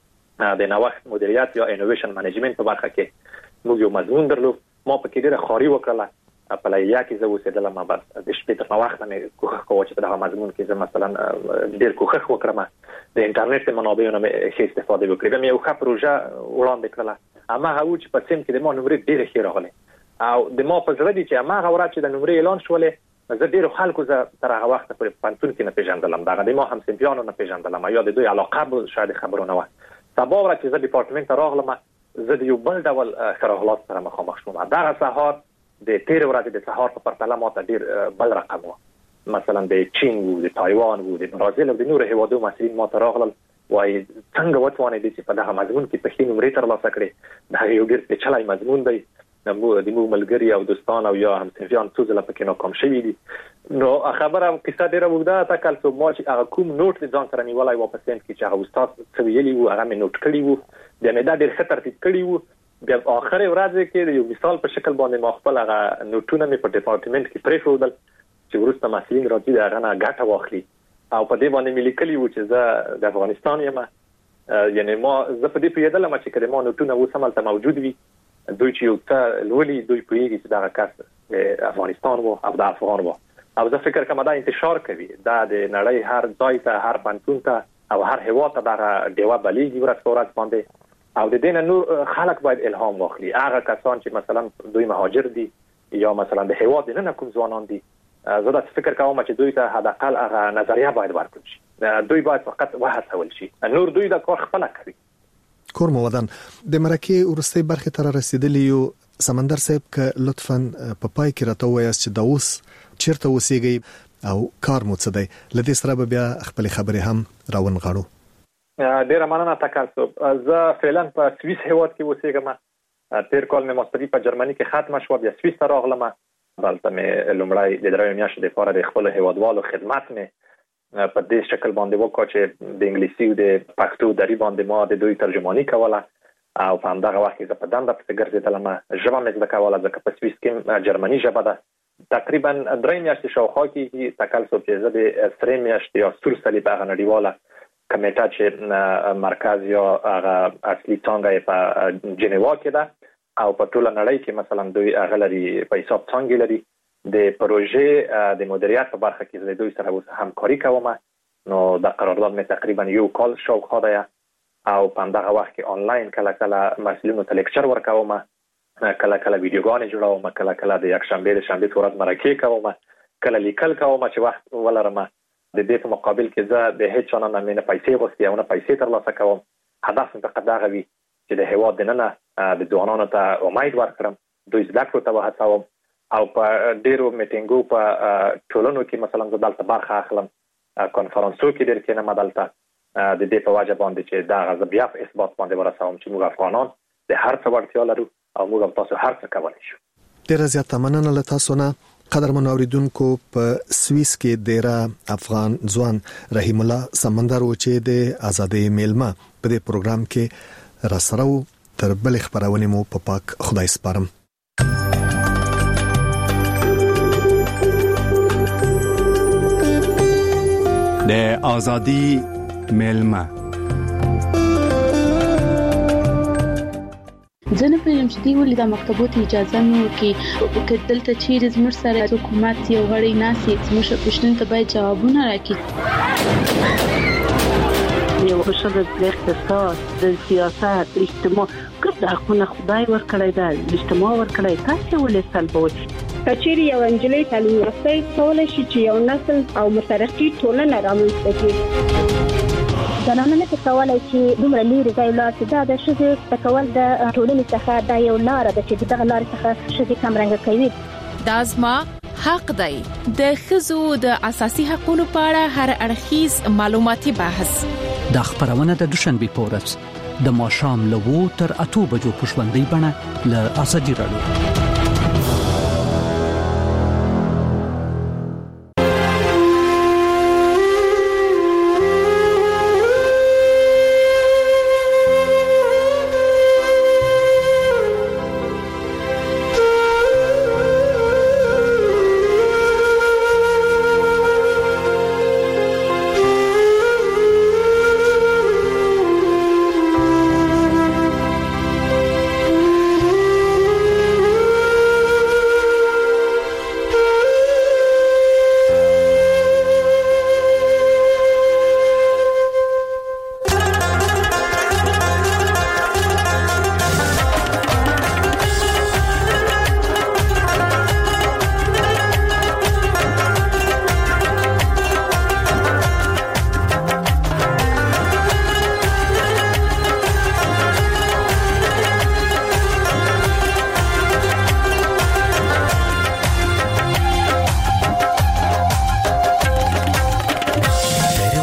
د نوښت مدیریت یا انوویشن منیجمنت په برخه کې موږ یو مضمون درلود ما په کې ډېره خواري وکړله په لیلیه کې زه اوسېدلم بس د شپې تر ناوخته مې کوښښ کوه چې په دغه مضمون کې زه مثلا ډېر کوښښ وکړم د انټرنیټ د منابعو نه مې ښه استفاده وکړې بیا مې یو ښه پروژه وړاندې کړله هماغه و چې په سیم کې د ما نمرې ډېرې ښې راغلې او د ما په زړه دي چې هماغه ورځ چې د نمرې اعلان شولې زه ډېرو خلکو زه تر هغه وخته پورې پانتون کې نه پېژندلم دغه د ما همصنفیانو نه پېژندلم یا د دوی علاقه به شاید خبرو نه وه سبا ورځ چې زه ډپارټمنټ ته راغلم زه د یو بل ډول ښه راغلاست سره مخامخ شوم دغه سهار د تیر ورځې د سهار په پرتله ماته ډیر بل رقم و. مثلا د چین وو، د تایوان وو، د برازیل او د نورو هیوادو مسؤلین ماته راغلل وای څنګه وتوانې چې په دغه مضمون کې پښتو نمرې ترلاسه کړي. دا یو ډیر پیچلی مضمون دی، مو د مو ملګری او دوستان او یا همصنفیان څو ځله پکې ناکام شوي دي. نو خبره کیسه ډیره وګړه تا کال څو ما چې هغه کوم نوٹ د ځان سره نیولای واپس سند کې چې هغه استاد څه ویلي وو هغه مې نوٹ کړی وو، بیا مې دا ډیر ښه ترتیب کړی وو. بیا اخر ورځ کې یو مثال په شکل باندې ما خپل هغه نوټونه مې په ډپارټمنټ کې پریښودل چې ورسته مسؤلین راځي دا غنا ګټه واخلي او په دې باندې ملي کلی وو چې زه د افغانستان یم. یعنی ما زه په دې پیدل ما چې کله ما نوټونه و سمالته موجود وي دوی چې یو څه لولي دوی پوهیږي چې دا کس د افغانستان وو او د افغان وو او زه فکر کوم دا انتشار کوي دا د نړۍ هر ځای ته هر پنځون ته او هر هوا ته دا دیوه بلیږي ورځ په ورځ باندې او د دین نور خلک باید الهام واخلي. هغه کسان چې مثلا دوی مهاجر دي یا مثلا د هوا د نه کوم ځوانان دي زه دا فکر کوم چې دوی ته حداقل هغه نظریه باید ورکړي شي، دوی باید فقط وهڅول شي، نور دوی دا کار خپل کوي. کور مو ودان د مرکه ورستي برخه تر رسیدلی یو سمندر صاحب ک لطفا په پای کې راته وایاست چې دا اوس چیرته وسیږي او کار مو څه دی لدې سره بیا خپل خبرې هم راون غاړو. ډیر مننه تکاسو. زه فعلا په سویس هیواد کې وسیږم. تیر کال مې ماستری په جرمني کې ختم شو، بیا سویس ته راغلم. دلته مې لومړی د درې میاشتې لپاره د خپل هیوادوالو خدمت مې په دې شکل باندې وکړ چې د انګلیسي او د پښتو دري باندې ما د دوی ترجمانی کوله او په همدغه وخت کې په دنده په ګرځېدلم. ژبه مې زده کوله ځکه په سویس کې جرمني ژبه ده. تقریبا درې میاشتې شاوخوا کې تکلسو چې زه د سرې میاشتې یا سور صلیب هغه نړیواله کمیټه چې مرکز یا هغه اصلي څانګه په جنیوا کې ده او په ټوله نړۍ کې مثلا دوی هغه لري په حساب څانګې لري د پروژې د مدیریت په برخه کې د دوی سره اوس همکاري کوم. نو د قرارداد مې تقریبا یو کال شاوخوا ده او په همدغه وخت کې آنلاین کله کله مسؤلینو ته لیکچر ورکوم، کله کله ویډیوګانې جوړوم، کله کله د یک شنبه د شنبه په ورځ مرکه کوم، کله لیکل کوم چې وخت ولرم. د دې په مقابل کې زه د هیڅ چا نه نه پیسې غوښتي او نه پیسې ترلاسه کوم. هدف مې فقط دا وي چې د هیواد دننه د ځوانانو ته امید ورکړم، دوی زده کړو ته وهڅوم او په ډیرو میټینګو په ټولنو کې مثلا زه دلته برخه اخلم، کانفرنسو کې ډیر کېنم دلته د دې په وجه باندې چې دا غزه بیا په اثبات باندې ورسوم چې موږ افغانان د هر څه وړتیا لرو او موږ تاسو هر څه کولی شو. ډیر زیات مننه له تاسو نه. قدرمن اوریدونکو په سویس کې ډیر افغان ځوان رحیم الله سمندر و چې د ازادي میلمه په دې پروګرام کې را سره تر بل خبرونه مو په پاک خدای سپارم. د ازادي میلمه ځنه پېژم چې دی ولې د مکتبونو اجازه مې ورکړي که دلته چیرې زموږ سره حکومت یو غړی ناسي زموږ پوښتنې ته باید جوابونه راکړي. یو ښه د اقتصاد د سیاست اجتماع ګډ حقونه خدای ورکړی دا اجتماع ورکړی تاسو ولې سلبوي. کچېری یو انجلۍ تعلیم یافته کولای شي چې یو نسل او مترقي ټولنه رامنځته کړي. زنانه نه کولای شي دومره لري ځای لا چې دا د شذ تکول د ټولنې څخه دا یو لار ده چې دغه لار څخه شذ کمرنګ کوي. دا زما حق دی. د ښځو د اساسي حقوقو په اړه هر اړخیز معلوماتي بحث د خبرونه د دوشنبه په ورځ د ماښام له وو تر اته بجو په ژوندۍ بڼه له ازادي راډیو.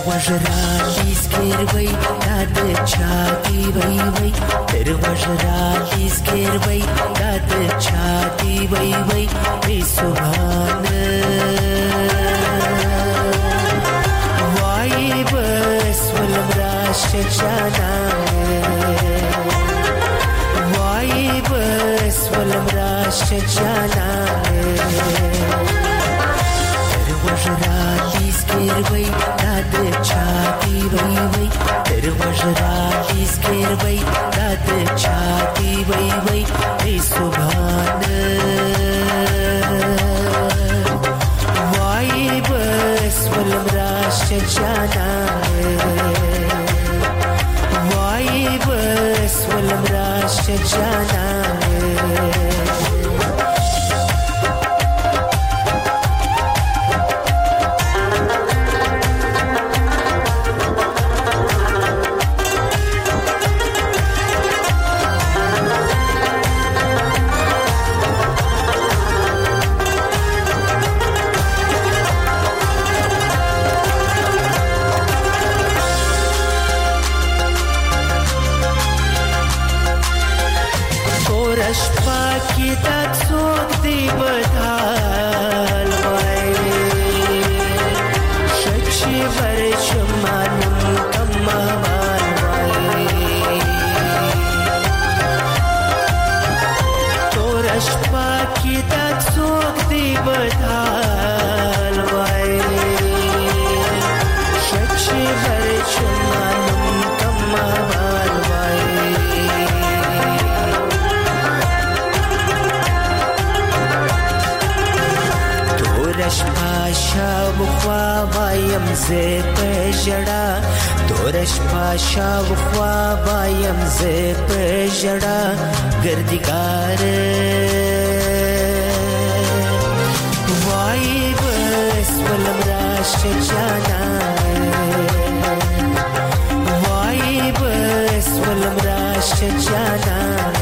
وژرا لیسکر وای داد چاتی وای وای تر وژرا لیسکر وای داد چاتی وای وای ای سبحان وای بس ولمراش جانا وای بس ولمراش جانا تر وژرا لیسکر وای داد چاتی وای وای تر وژرا لیسکر وای داد چاتی وای وای ای سبحان وای بس ولمراش جانا وای بس ولمراش جانا زه په ژړا تورش پاشا وخوا وایم زه په ژړا ګردګار وای بس ولمراش جانا وای بس ولمراش جانا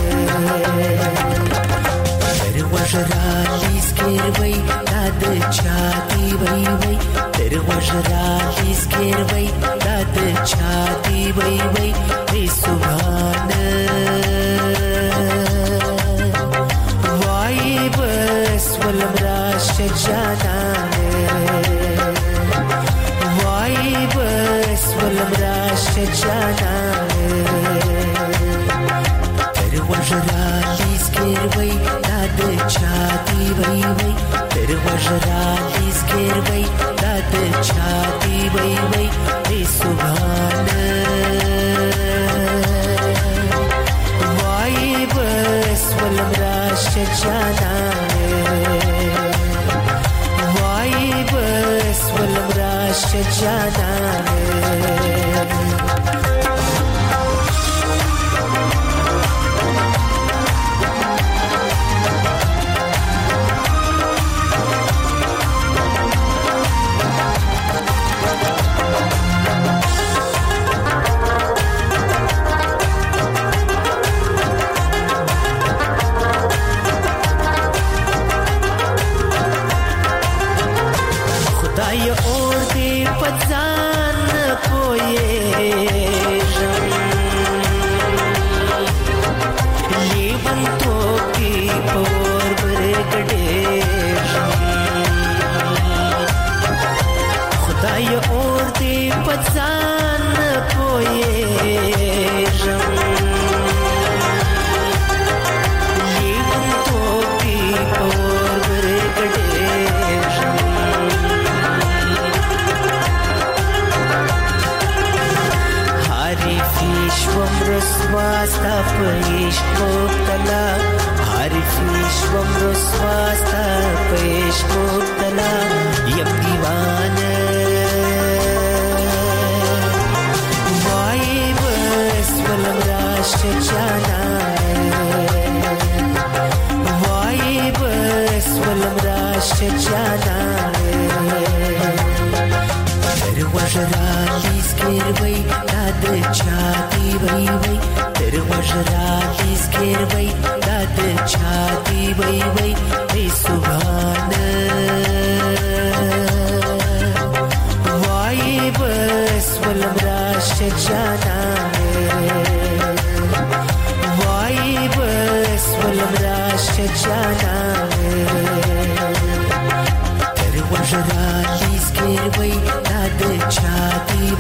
تر وژرا لیسکر وای داد چاتی وای وای تر وژرا لیسکر وای داد چاتی وای وای ای سبحان وای بس ولمراش جانا وای بس ولمراش جانا تر وژرا لیسکر وای داد چاتی وای وای تر وژرا لیسکر وای داد چاتی وای وای ای سبحان وای بس ولمراش جانا وای بس ولمراش جانا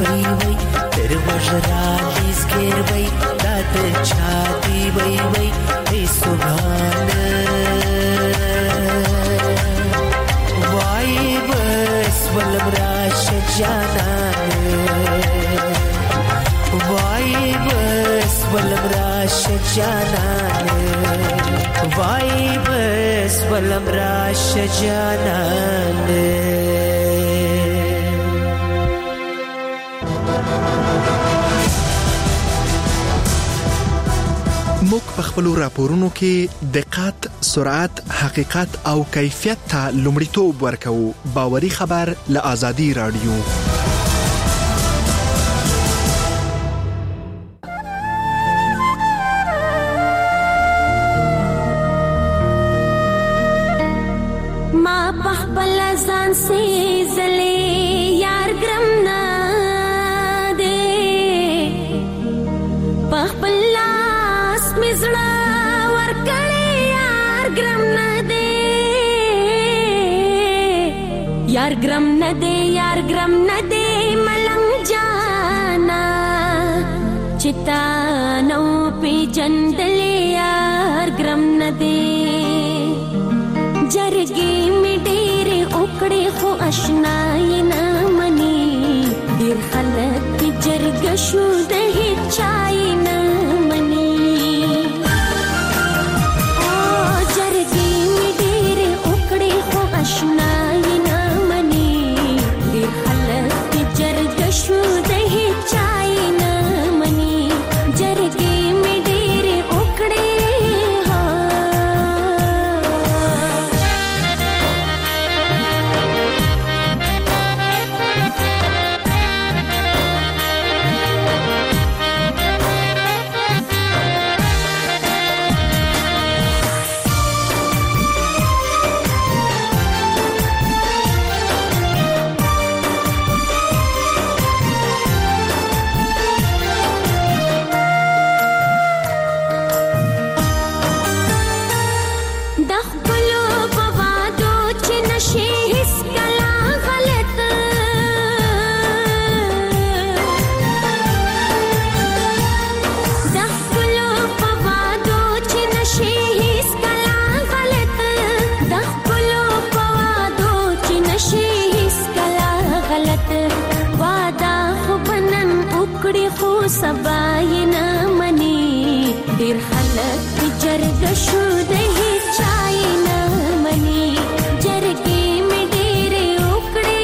وای وای تر وژرالې زګر وای دا د چا دی وای وای ای سبحان وای بس ولم راشه جانان وای بس ولم راشه جانان وای بس ولم راشه جانان موږ په خپل راپورونو کې دقت، سرعت، حقیقت او کیفیت ته لومړیتوب ورکوو. باوري خبر له آزادي رادیو. ما پخپل ځان سي زلي یار ګرم نه دي پخپل لاس مزړه ورکړې یار ګرم نه دي یار ګرم نه دي یار ګرم نه دي ملنګ جانا چتا نو پی جندل یار ګرم نه دي جرګي می ډېر اوکړې خو آشنای نه مني ډېر خلک جرګ شو د هچای نه مني او جرګي می ډېر اوکړې خو آشنای نه مني ډېر خلک جرګ شو د هچای نه مني جرګي می ډېر اوکړې سبای نه مني ډېر خلک جرګ شو د هچای نه مني جرګې می ډېر وکړې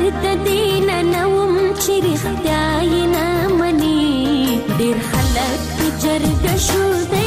د دین نوم چې رښتیا یې نه مني ډېر خلک جرګه شو